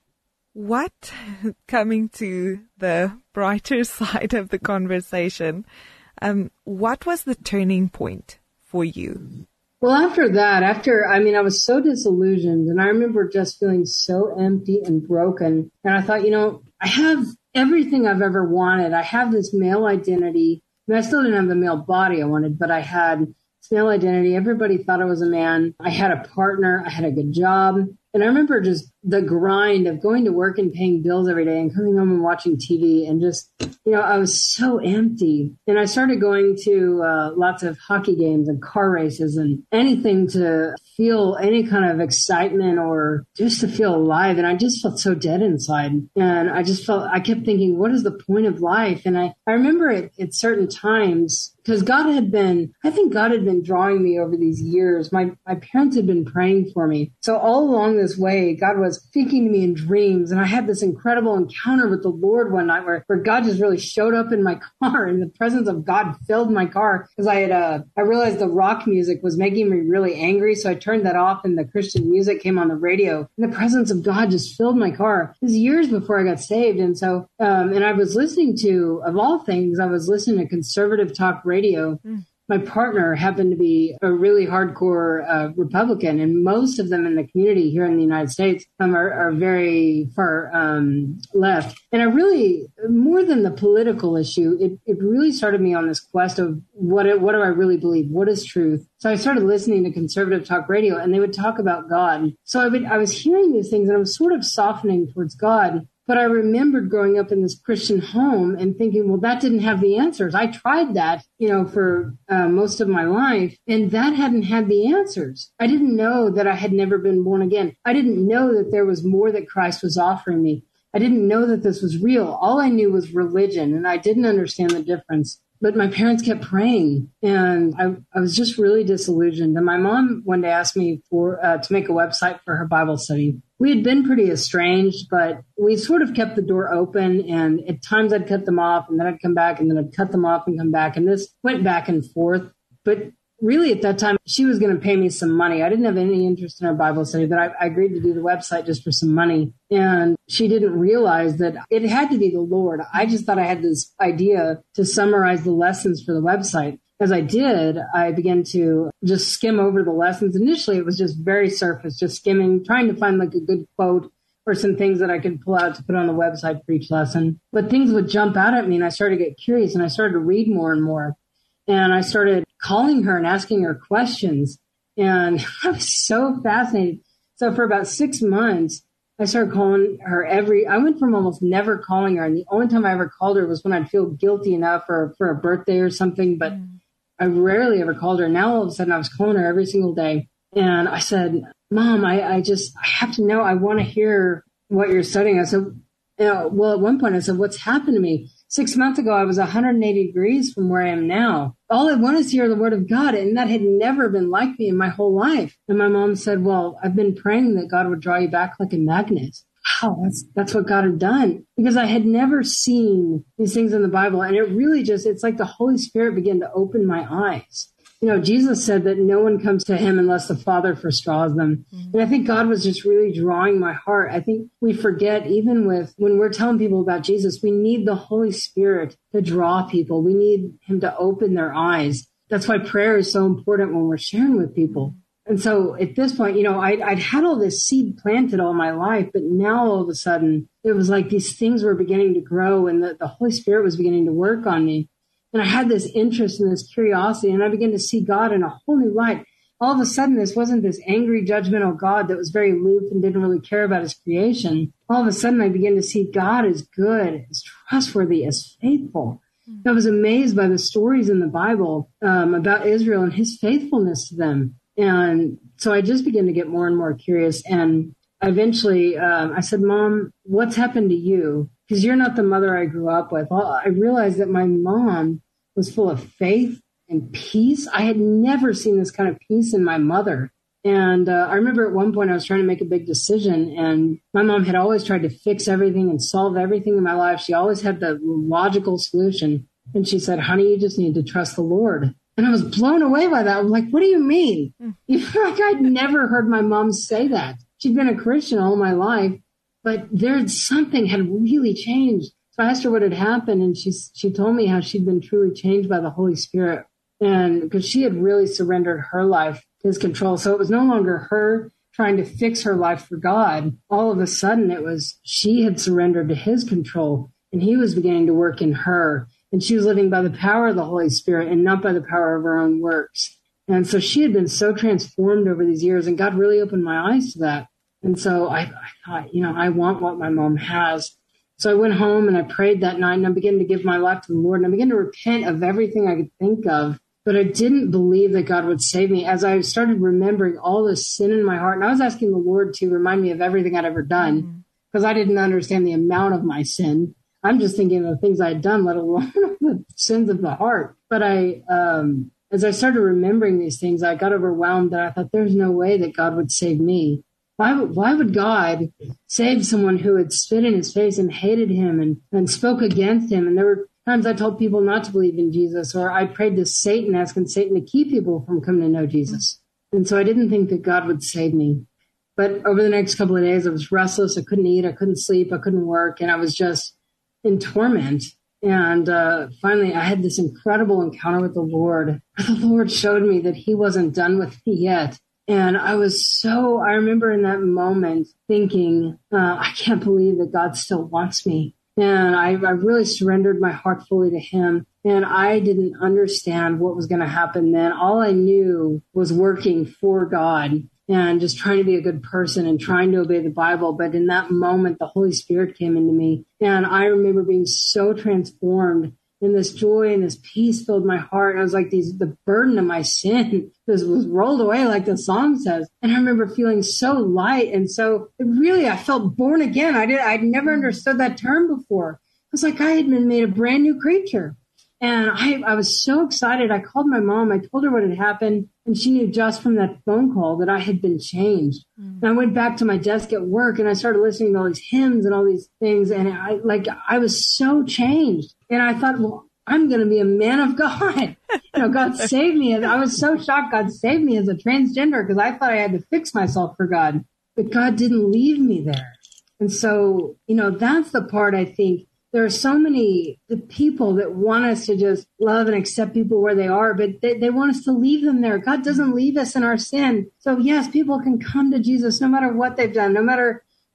What, coming to the brighter side of the conversation, um, what was the turning point for you? Well, after that, after, I mean, I was so disillusioned, and I remember just feeling so empty and broken, and I thought, you know, I have everything I've ever wanted. I have this male identity. I mean, I still didn't have the male body I wanted, but I had this male identity. Everybody thought I was a man. I had a partner. I had a good job. And I remember just the grind of going to work and paying bills every day and coming home and watching T V, and just, you know, I was so empty. And I started going to uh, lots of hockey games and car races and anything to feel any kind of excitement or just to feel alive. And I just felt so dead inside. And I just felt, I kept thinking, what is the point of life? And I, I remember at, at certain times, because God had been, I think God had been drawing me over these years. My, my parents had been praying for me. So all along this way, God was speaking to me in dreams. And I had this incredible encounter with the Lord one night where, where God just really showed up in my car, and the presence of God filled my car, because I had, uh, I realized the rock music was making me really angry. So I turned that off, and the Christian music came on the radio, and the presence of God just filled my car. It was years before I got saved. And so, um, and I was listening to, of all things, I was listening to conservative talk radio. Mm. My partner happened to be a really hardcore uh, Republican, and most of them in the community here in the United States um, are, are very far um, left. And I really, more than the political issue, it, it really started me on this quest of what what do I really believe? What is truth? So I started listening to conservative talk radio, and they would talk about God. So I would I was hearing these things, and I was sort of softening towards God. But I remembered growing up in this Christian home and thinking, well, that didn't have the answers. I tried that, you know, for uh, most of my life, and that hadn't had the answers. I didn't know that I had never been born again. I didn't know that there was more that Christ was offering me. I didn't know that this was real. All I knew was religion, and I didn't understand the difference. But my parents kept praying, and I, I was just really disillusioned. And my mom one day asked me for uh, to make a website for her Bible study. We had been pretty estranged, but we sort of kept the door open, and at times I'd cut them off, and then I'd come back, and then I'd cut them off and come back, and this went back and forth. But really, at that time, she was going to pay me some money. I didn't have any interest in our Bible study, but I, I agreed to do the website just for some money. And she didn't realize that it had to be the Lord. I just thought I had this idea to summarize the lessons for the website. As I did, I began to just skim over the lessons. Initially, it was just very surface, just skimming, trying to find like a good quote or some things that I could pull out to put on the website for each lesson. But things would jump out at me, and I started to get curious, and I started to read more and more. And I started calling her and asking her questions. And I was so fascinated. So for about six months, I started calling her every, I went from almost never calling her. And the only time I ever called her was when I'd feel guilty enough for, for a birthday or something. But mm. I rarely ever called her. Now all of a sudden I was calling her every single day. And I said, Mom, I, I just, I have to know, I want to hear what you're studying. I said, you know, well, at one point I said, what's happened to me? Six months ago, I was one hundred eighty degrees from where I am now. All I want is to hear the word of God. And that had never been like me in my whole life. And my mom said, well, I've been praying that God would draw you back like a magnet. Wow, that's, that's what God had done. Because I had never seen these things in the Bible. And it really just, it's like the Holy Spirit began to open my eyes. You know, Jesus said that no one comes to him unless the Father forestraws them. Mm-hmm. And I think God was just really drawing my heart. I think we forget, even with when we're telling people about Jesus, we need the Holy Spirit to draw people. We need him to open their eyes. That's why prayer is so important when we're sharing with people. And so at this point, you know, I'd, I'd had all this seed planted all my life, but now all of a sudden it was like these things were beginning to grow and the, the Holy Spirit was beginning to work on me. And I had this interest and this curiosity, and I began to see God in a whole new light. All of a sudden, this wasn't this angry, judgmental God that was very aloof and didn't really care about his creation. All of a sudden, I began to see God as good, as trustworthy, as faithful. Mm-hmm. I was amazed by the stories in the Bible um, about Israel and his faithfulness to them. And so I just began to get more and more curious. And eventually, um, I said, Mom, what's happened to you? Because you're not the mother I grew up with. Well, I realized that my mom was full of faith and peace. I had never seen this kind of peace in my mother. And uh, I remember at one point I was trying to make a big decision, and my mom had always tried to fix everything and solve everything in my life. She always had the logical solution. And she said, honey, you just need to trust the Lord. And I was blown away by that. I was like, what do you mean? Mm. Like I'd never heard my mom say that. She'd been a Christian all my life. But there's something had really changed. So I asked her what had happened, and she she told me how she'd been truly changed by the Holy Spirit, and because she had really surrendered her life to his control. So it was no longer her trying to fix her life for God. All of a sudden, it was she had surrendered to his control, and he was beginning to work in her, and she was living by the power of the Holy Spirit and not by the power of her own works. And so she had been so transformed over these years, and God really opened my eyes to that. And so I, I thought, you know, I want what my mom has. So I went home and I prayed that night, and I began to give my life to the Lord, and I began to repent of everything I could think of. But I didn't believe that God would save me as I started remembering all the sin in my heart. And I was asking the Lord to remind me of everything I'd ever done because I didn't understand the amount of my sin. I'm just thinking of the things I had done, let alone the sins of the heart. But I, um, as I started remembering these things, I got overwhelmed, and I thought there's no way that God would save me. Why would, why would God save someone who had spit in his face and hated him and, and spoke against him? And there were times I told people not to believe in Jesus, or I prayed to Satan, asking Satan to keep people from coming to know Jesus. And so I didn't think that God would save me. But over the next couple of days, I was restless. I couldn't eat. I couldn't sleep. I couldn't work. And I was just in torment. And uh, finally, I had this incredible encounter with the Lord. The Lord showed me that he wasn't done with me yet. And I was so, I remember in that moment thinking, uh, I can't believe that God still wants me. And I, I really surrendered my heart fully to him. And I didn't understand what was going to happen then. All I knew was working for God and just trying to be a good person and trying to obey the Bible. But in that moment, the Holy Spirit came into me. And I remember being so transformed, and this joy and this peace filled my heart. And I was like, these, the burden of my sin was, was rolled away, like the song says. And I remember feeling so light. And so it really, I felt born again. I did, I'd never understood that term before. It was like I had been made a brand new creature. And I, I was so excited. I called my mom. I told her what had happened. And she knew just from that phone call that I had been changed. Mm. And I went back to my desk at work, and I started listening to all these hymns and all these things. And I, like, I was so changed. And I thought, well, I'm going to be a man of God. You know, God saved me. And I was so shocked God saved me as a transgender because I thought I had to fix myself for God. But God didn't leave me there. And so, you know, that's the part I think. There are so many the people that want us to just love and accept people where they are, but they, they want us to leave them there. God doesn't leave us in our sin. So yes, people can come to Jesus no matter what they've done, no matter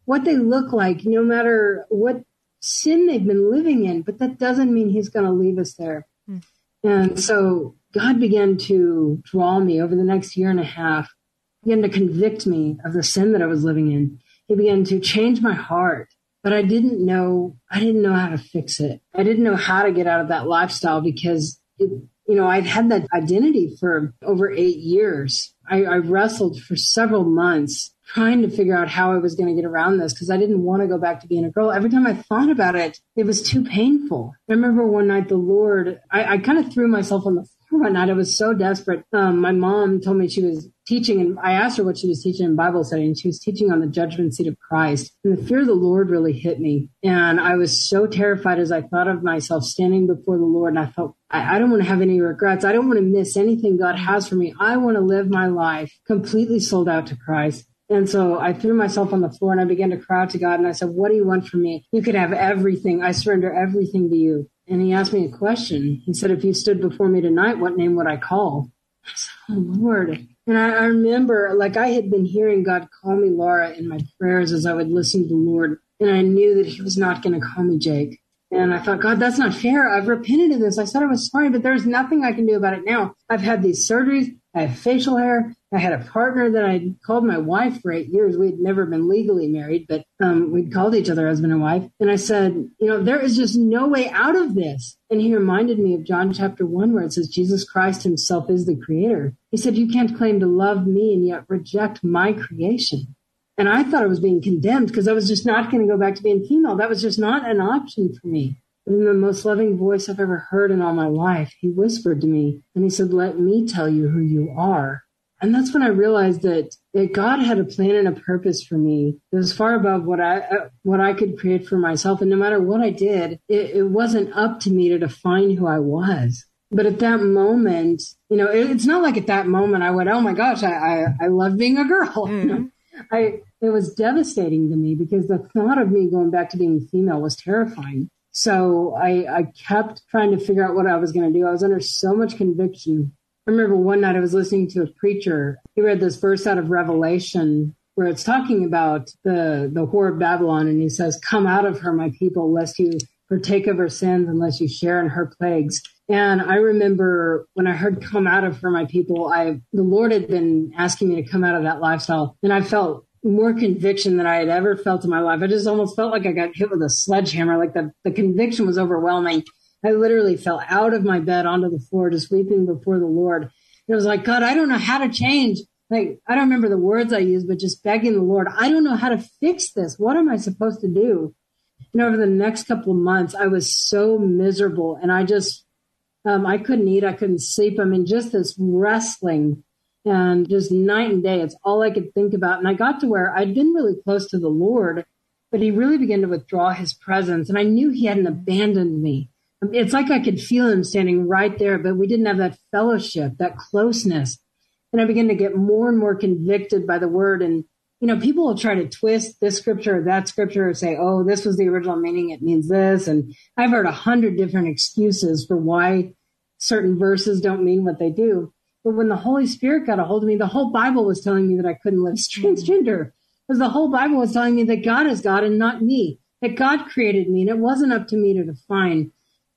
what they look like, no matter what sin they've been living in, but that doesn't mean he's going to leave us there. Mm. And so God began to draw me over the next year and a half, began to convict me of the sin that I was living in. He began to change my heart, but I didn't know, I didn't know how to fix it. I didn't know how to get out of that lifestyle because, it, you know, I'd had that identity for over eight years. I, I wrestled for several months trying to figure out how I was going to get around this because I didn't want to go back to being a girl. Every time I thought about it, it was too painful. I remember one night the Lord, I, I kind of threw myself on the floor one night. I was so desperate. Um, my mom told me she was teaching, and I asked her what she was teaching in Bible study, and she was teaching on the judgment seat of Christ. And the fear of the Lord really hit me. And I was so terrified as I thought of myself standing before the Lord. And I felt, I, I don't want to have any regrets. I don't want to miss anything God has for me. I want to live my life completely sold out to Christ. And so I threw myself on the floor and I began to cry out to God. And I said, what do you want from me? You could have everything. I surrender everything to you. And he asked me a question. He said, if you stood before me tonight, what name would I call? I said, oh, Lord. And I, I remember, like, I had been hearing God call me Laura in my prayers as I would listen to the Lord. And I knew that he was not going to call me Jake. And I thought, God, that's not fair. I've repented of this. I said I was sorry, but there's nothing I can do about it now. I've had these surgeries. I have facial hair. I had a partner that I called my wife for eight years. We had never been legally married, but um, we'd called each other husband and wife. And I said, you know, there is just no way out of this. And he reminded me of John chapter one, where it says Jesus Christ himself is the creator. He said, you can't claim to love me and yet reject my creation. And I thought I was being condemned because I was just not going to go back to being female. That was just not an option for me. But in the most loving voice I've ever heard in all my life, he whispered to me and he said, let me tell you who you are. And that's when I realized that, that God had a plan and a purpose for me that was far above what I uh, what I could create for myself. And no matter what I did, it, it wasn't up to me to define who I was. But at that moment, you know, it, it's not like at that moment I went, oh my gosh, I I, I love being a girl. Mm. I it was devastating to me because the thought of me going back to being female was terrifying. So I, I kept trying to figure out what I was going to do. I was under so much conviction. I remember one night I was listening to a preacher. He read this verse out of Revelation where it's talking about the, the whore of Babylon. And he says, come out of her, my people, lest you partake of her sins, unless you share in her plagues. And I remember when I heard come out of her, my people, I the Lord had been asking me to come out of that lifestyle. And I felt more conviction than I had ever felt in my life. I just almost felt like I got hit with a sledgehammer. Like the, the conviction was overwhelming. I literally fell out of my bed onto the floor, just weeping before the Lord. And it was like, God, I don't know how to change. Like, I don't remember the words I used, but just begging the Lord, I don't know how to fix this. What am I supposed to do? And over the next couple of months, I was so miserable and I just, um, I couldn't eat. I couldn't sleep. I mean, just this wrestling and just night and day. It's all I could think about. And I got to where I'd been really close to the Lord, but he really began to withdraw his presence. And I knew he hadn't abandoned me. It's like I could feel him standing right there, but we didn't have that fellowship, that closeness. And I began to get more and more convicted by the word. And, you know, people will try to twist this scripture or that scripture or say, oh, this was the original meaning. It means this. And I've heard a hundred different excuses for why certain verses don't mean what they do. But when the Holy Spirit got a hold of me, the whole Bible was telling me that I couldn't live transgender. Because the whole Bible was telling me that God is God and not me, that God created me. And it wasn't up to me to define.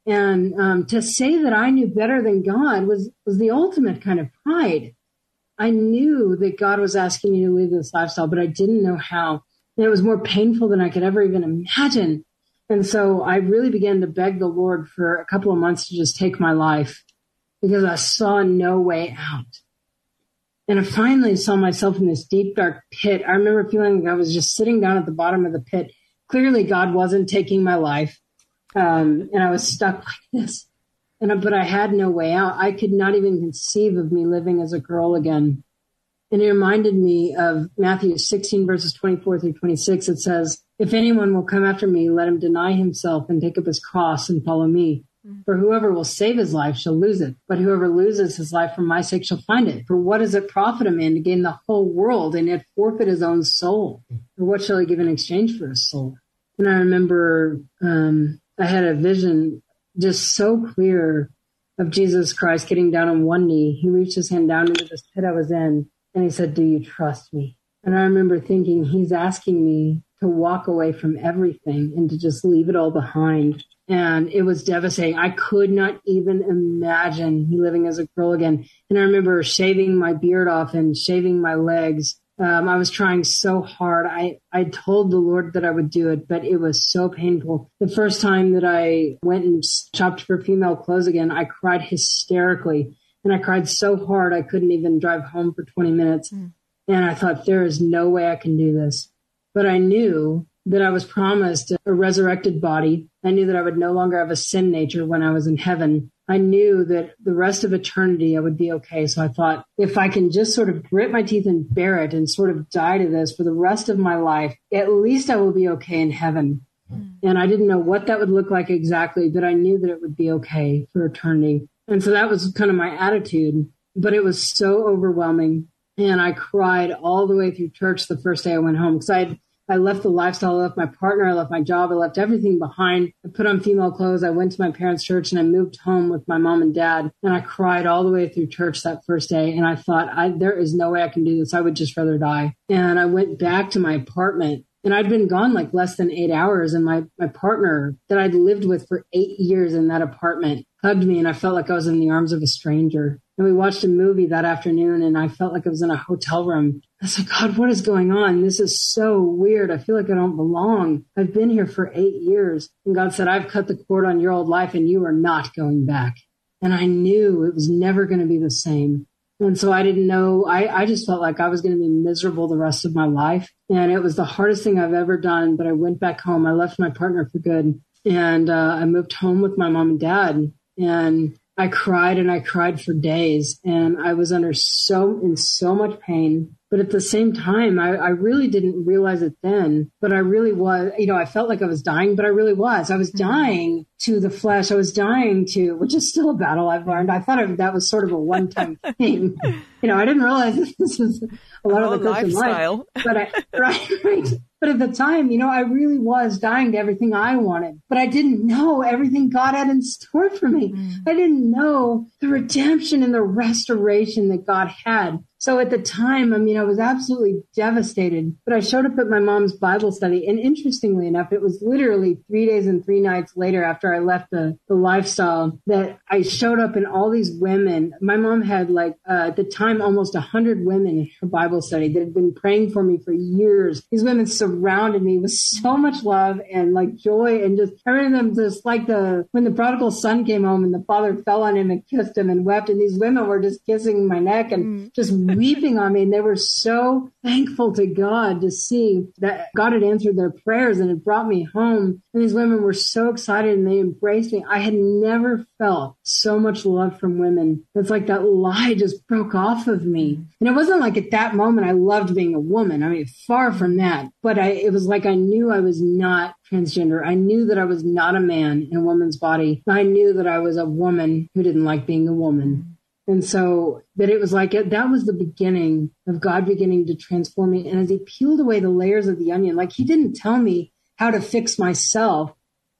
And um, to say that I knew better than God was, was the ultimate kind of pride. I knew that God was asking me to leave this lifestyle, but I didn't know how. And it was more painful than I could ever even imagine. And so I really began to beg the Lord for a couple of months to just take my life because I saw no way out. And I finally saw myself in this deep, dark pit. I remember feeling like I was just sitting down at the bottom of the pit. Clearly, God wasn't taking my life. Um, and I was stuck like this. And, but I had no way out. I could not even conceive of me living as a girl again. And it reminded me of Matthew sixteen, verses twenty-four through twenty-six. It says, if anyone will come after me, let him deny himself and take up his cross and follow me. Mm-hmm. For whoever will save his life shall lose it. But whoever loses his life for my sake shall find it. For what does it profit a man to gain the whole world and yet forfeit his own soul? Or what shall he give in exchange for his soul? And I remember um, I had a vision just so clear of Jesus Christ getting down on one knee. He reached his hand down into this pit I was in, and he said, do you trust me? And I remember thinking, he's asking me to walk away from everything and to just leave it all behind. And it was devastating. I could not even imagine me living as a girl again. And I remember shaving my beard off and shaving my legs. Um, I was trying so hard. I, I told the Lord that I would do it, but it was so painful. The first time that I went and shopped for female clothes again, I cried hysterically. And I cried so hard I couldn't even drive home for twenty minutes. Mm. And I thought, there is no way I can do this. But I knew that I was promised a resurrected body. I knew that I would no longer have a sin nature when I was in heaven. I knew that the rest of eternity I would be okay. So I thought, if I can just sort of grit my teeth and bear it and sort of die to this for the rest of my life, at least I will be okay in heaven. Mm. And I didn't know what that would look like exactly, but I knew that it would be okay for eternity. And so that was kind of my attitude, but it was so overwhelming. And I cried all the way through church the first day I went home because I had I left the lifestyle, I left my partner, I left my job, I left everything behind. I put on female clothes. I went to my parents' church and I moved home with my mom and dad. And I cried all the way through church that first day. And I thought, I, there is no way I can do this. I would just rather die. And I went back to my apartment and I'd been gone like less than eight hours. And my, my partner that I'd lived with for eight years in that apartment hugged me. And I felt like I was in the arms of a stranger. And we watched a movie that afternoon and I felt like I was in a hotel room. I was like, God, what is going on? This is so weird. I feel like I don't belong. I've been here for eight years. And God said, I've cut the cord on your old life and you are not going back. And I knew it was never going to be the same. And so I didn't know. I, I just felt like I was going to be miserable the rest of my life. And it was the hardest thing I've ever done. But I went back home. I left my partner for good. And uh, I moved home with my mom and dad. And I cried and I cried for days. And I was under so in so much pain. But at the same time, I, I really didn't realize it then, but I really was, you know, I felt like I was dying, but I really was. I was dying to the flesh. I was dying to, which is still a battle I've learned. I thought that was sort of a one-time thing. You know, I didn't realize this was a lot oh, of the Christian life. But I, right, right. But at the time, you know, I really was dying to everything I wanted, but I didn't know everything God had in store for me. Mm. I didn't know the redemption and the restoration that God had. So at the time, I mean, I was absolutely devastated, but I showed up at my mom's Bible study. And interestingly enough, it was literally three days and three nights later after I left the, the lifestyle that I showed up and all these women. My mom had like, uh, at the time, almost a hundred women in her Bible study that had been praying for me for years. These women surrounded me with so much love and like joy and just, I remember them just like the, when the prodigal son came home and the father fell on him and kissed him and wept. And these women were just kissing my neck and mm. just weeping on me. And they were so thankful to God to see that God had answered their prayers and had brought me home. And these women were so excited and they embraced me. I had never felt so much love from women. It's like that lie just broke off of me. And it wasn't like at that moment I loved being a woman. I mean, far from that. But I, it was like I knew I was not transgender. I knew that I was not a man in a woman's body. I knew that I was a woman who didn't like being a woman. And so that it was like, it, that was the beginning of God beginning to transform me. And as he peeled away the layers of the onion, like he didn't tell me how to fix myself.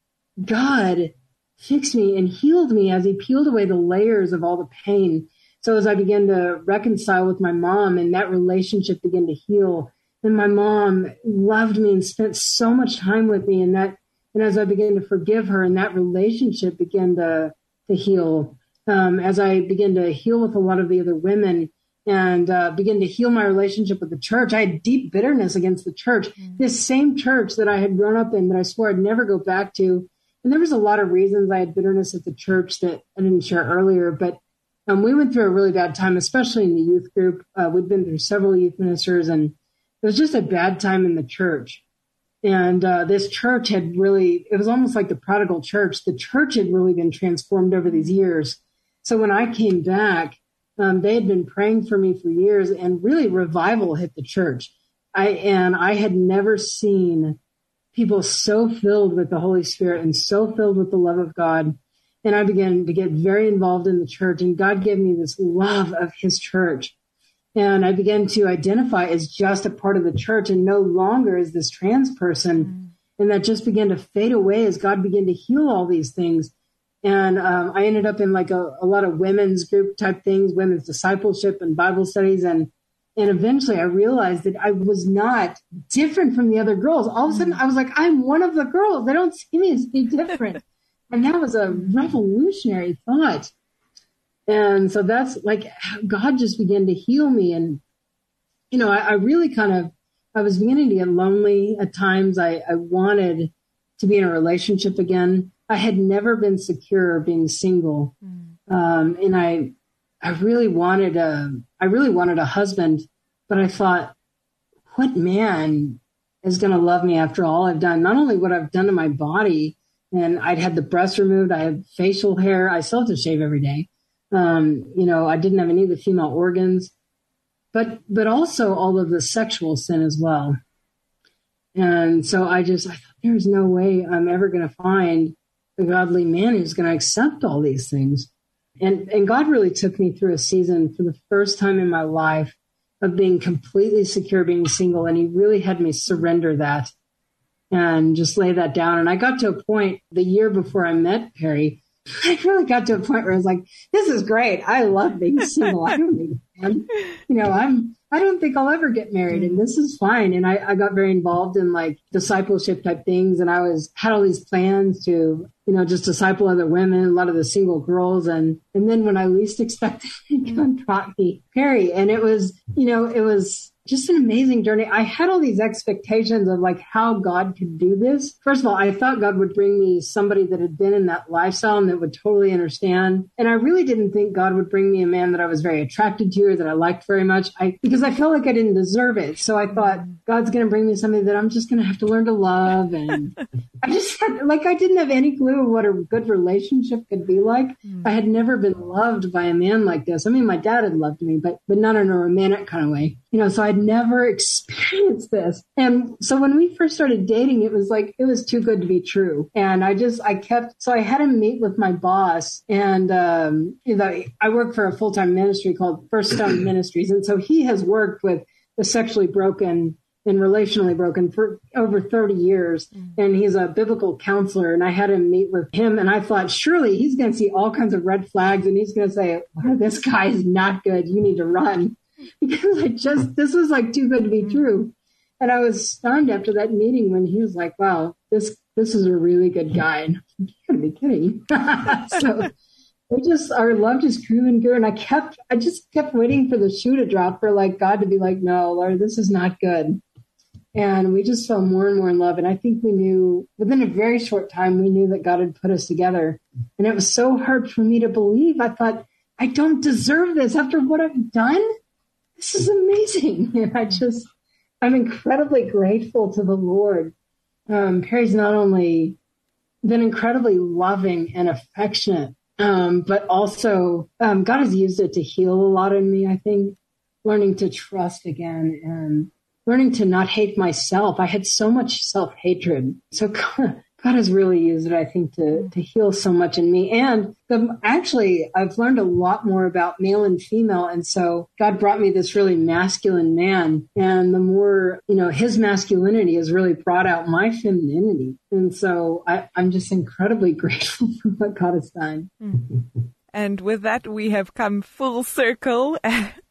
God fixed me and healed me as he peeled away the layers of all the pain. So as I began to reconcile with my mom and that relationship began to heal, and my mom loved me and spent so much time with me, and that, and as I began to forgive her and that relationship began to, to heal. Um, as I began to heal with a lot of the other women and uh, begin to heal my relationship with the church, I had deep bitterness against the church, mm-hmm. this same church that I had grown up in that I swore I'd never go back to. And there was a lot of reasons I had bitterness at the church that I didn't share earlier, but um, we went through a really bad time, especially in the youth group. Uh, we'd been through several youth ministers, and it was just a bad time in the church. And uh, this church had really, it was almost like the prodigal church. The church had really been transformed over these years. So when I came back, um, they had been praying for me for years, and really revival hit the church. I and I had never seen people so filled with the Holy Spirit and so filled with the love of God. And I began to get very involved in the church, and God gave me this love of his church. And I began to identify as just a part of the church and no longer as this trans person. Mm. And that just began to fade away as God began to heal all these things. And um, I ended up in like a, a lot of women's group type things, women's discipleship and Bible studies. And And eventually I realized that I was not different from the other girls. All of a sudden I was like, I'm one of the girls. They don't see me as any different. And that was a revolutionary thought. And so that's like, God just began to heal me. And, you know, I, I really kind of, I was beginning to get lonely at times. I, I wanted to be in a relationship again. I had never been secure being single. Mm. Um, and I, I really wanted a, I really wanted a husband, but I thought, what man is going to love me after all I've done? Not only what I've done to my body, and I'd had the breasts removed, I had facial hair, I still have to shave every day. Um, you know, I didn't have any of the female organs, but, but also all of the sexual sin as well. And so I just, I thought, there's no way I'm ever going to find a godly man who's going to accept all these things. And, and God really took me through a season for the first time in my life of being completely secure, being single. And he really had me surrender that and just lay that down. And I got to a point the year before I met Perry, I really got to a point where I was like, this is great. I love being single. I don't need a man. You know, I'm, I don't think I'll ever get married and this is fine. And I, I got very involved in like discipleship type things. And I was, had all these plans to, you know, just disciple other women, a lot of the single girls. And, and then when I least expected it, God brought me Perry. And it was, you know, it was just an amazing journey. I had all these expectations of like how God could do this. First of all, I thought God would bring me somebody that had been in that lifestyle and that would totally understand. And I really didn't think God would bring me a man that I was very attracted to or that I liked very much. I, because I felt like I didn't deserve it. So I thought God's going to bring me somebody that I'm just going to have to learn to love. And I just had, like, I didn't have any clue what a good relationship could be like. Mm. I had never been loved by a man like this. I mean, my dad had loved me, but, but not in a romantic kind of way. You know, so I'd never experienced this. And so when we first started dating, it was like, it was too good to be true. And I just, I kept, so I had him meet with my boss and, um, you know, I work for a full-time ministry called First Stone Ministries. And so he has worked with the sexually broken and relationally broken for over thirty years. And he's a biblical counselor. And I had him meet with him. And I thought, surely he's going to see all kinds of red flags. And he's going to say, oh, this guy is not good. You need to run. Because I just, this was like too good to be true. And I was stunned after that meeting when he was like, wow, this, this is a really good guy. And you gotta be kidding. So we just, our love just grew and grew. And I kept, I just kept waiting for the shoe to drop for like God to be like, no, Lord, this is not good. And we just fell more and more in love. And I think we knew within a very short time, we knew that God had put us together. And it was so hard for me to believe. I thought, I don't deserve this after what I've done. This is amazing. And I just, I'm incredibly grateful to the Lord. Um, Perry's not only been incredibly loving and affectionate, um, but also um, God has used it to heal a lot in me, I think, learning to trust again and learning to not hate myself. I had so much self-hatred. So God, God has really used it, I think, to, to heal so much in me. And the, actually, I've learned a lot more about male and female. And so God brought me this really masculine man. And the more, you know, his masculinity has really brought out my femininity. And so I, I'm just incredibly grateful for what God has done. And with that, we have come full circle.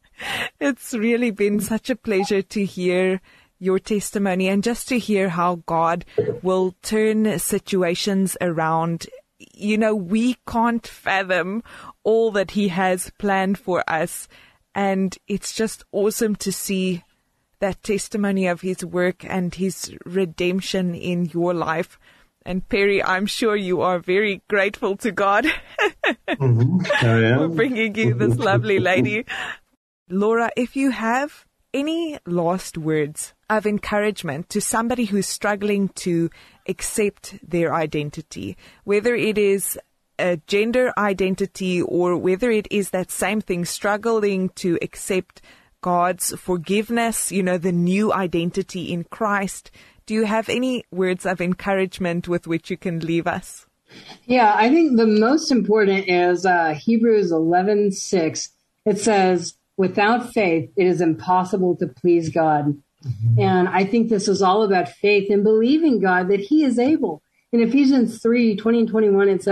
It's really been such a pleasure to hear your testimony and just to hear how God will turn situations around. You know, we can't fathom all that He has planned for us. And it's just awesome to see that testimony of His work and His redemption in your life. And Perry, I'm sure you are very grateful to God mm-hmm. I am. for bringing you this lovely lady. Laura, if you have any last words of encouragement to somebody who's struggling to accept their identity, whether it is a gender identity or whether it is that same thing, struggling to accept God's forgiveness, you know, the new identity in Christ, do you have any words of encouragement with which you can leave us? Yeah, I think the most important is uh, Hebrews eleven six. It says, without faith, it is impossible to please God. Mm-hmm. And I think this is all about faith and believing God that He is able. In Ephesians three twenty and twenty-one, it says,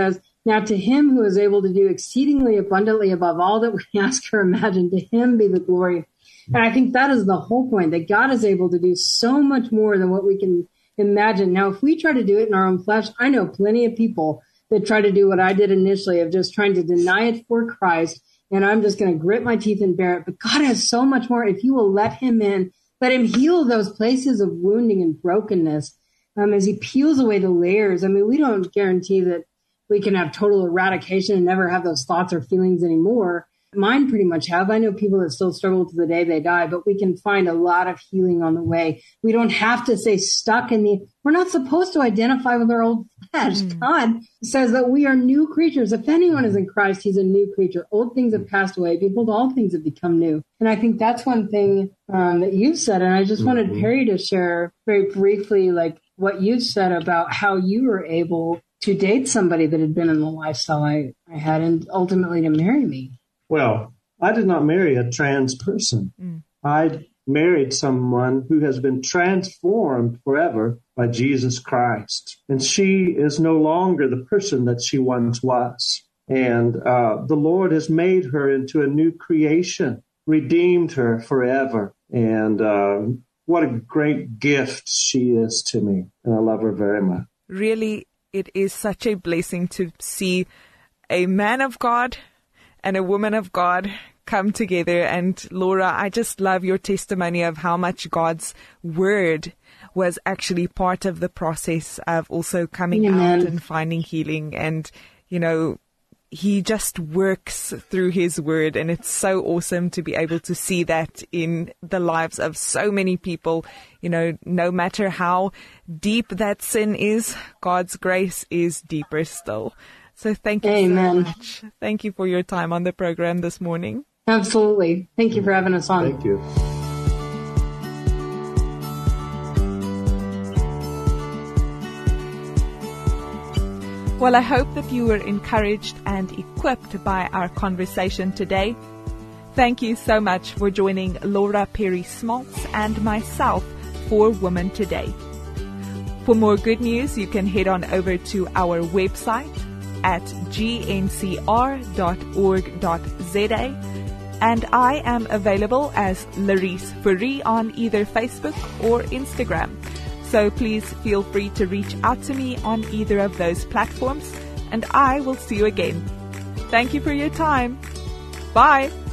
Now to him who is able to do exceedingly abundantly above all that we ask or imagine, to him be the glory. And I think that is the whole point, that God is able to do so much more than what we can imagine. Now, if we try to do it in our own flesh, I know plenty of people that try to do what I did initially of just trying to deny it for Christ. And I'm just going to grit my teeth and bear it. But God has so much more. If you will let him in, let him heal those places of wounding and brokenness um, as he peels away the layers. I mean, we don't guarantee that we can have total eradication and never have those thoughts or feelings anymore. Mine pretty much have. I know people that still struggle to the day they die, but we can find a lot of healing on the way. We don't have to stay stuck in the, we're not supposed to identify with our old flesh. Mm. God says that we are new creatures. If anyone is in Christ, he's a new creature. Old things have passed away. Behold, all things have become new. And I think that's one thing um, that you said. And I just mm-hmm. wanted Perry to share very briefly, like what you said about how you were able to date somebody that had been in the lifestyle I, I had and ultimately to marry me. Well, I did not marry a trans person. Mm. I married someone who has been transformed forever by Jesus Christ. And she is no longer the person that she once was. And uh, the Lord has made her into a new creation, redeemed her forever. And uh, what a great gift she is to me. And I love her very much. Really, it is such a blessing to see a man of God and a woman of God come together. And Laura, I just love your testimony of how much God's word was actually part of the process of also coming Amen. Out and finding healing. And, you know, he just works through his word. And it's so awesome to be able to see that in the lives of so many people. You know, no matter how deep that sin is, God's grace is deeper still. So thank you Amen. So much. Thank you for your time on the program this morning. Absolutely. Thank you for having us on. Thank you. Well, I hope that you were encouraged and equipped by our conversation today. Thank you so much for joining Laura Perry Smalts and myself for Women Today. For more good news, you can head on over to our website at g n c r dot org dot z a, and I am available as Larice Fourie on either Facebook or Instagram. So please feel free to reach out to me on either of those platforms, and I will see you again. Thank you for your time. Bye.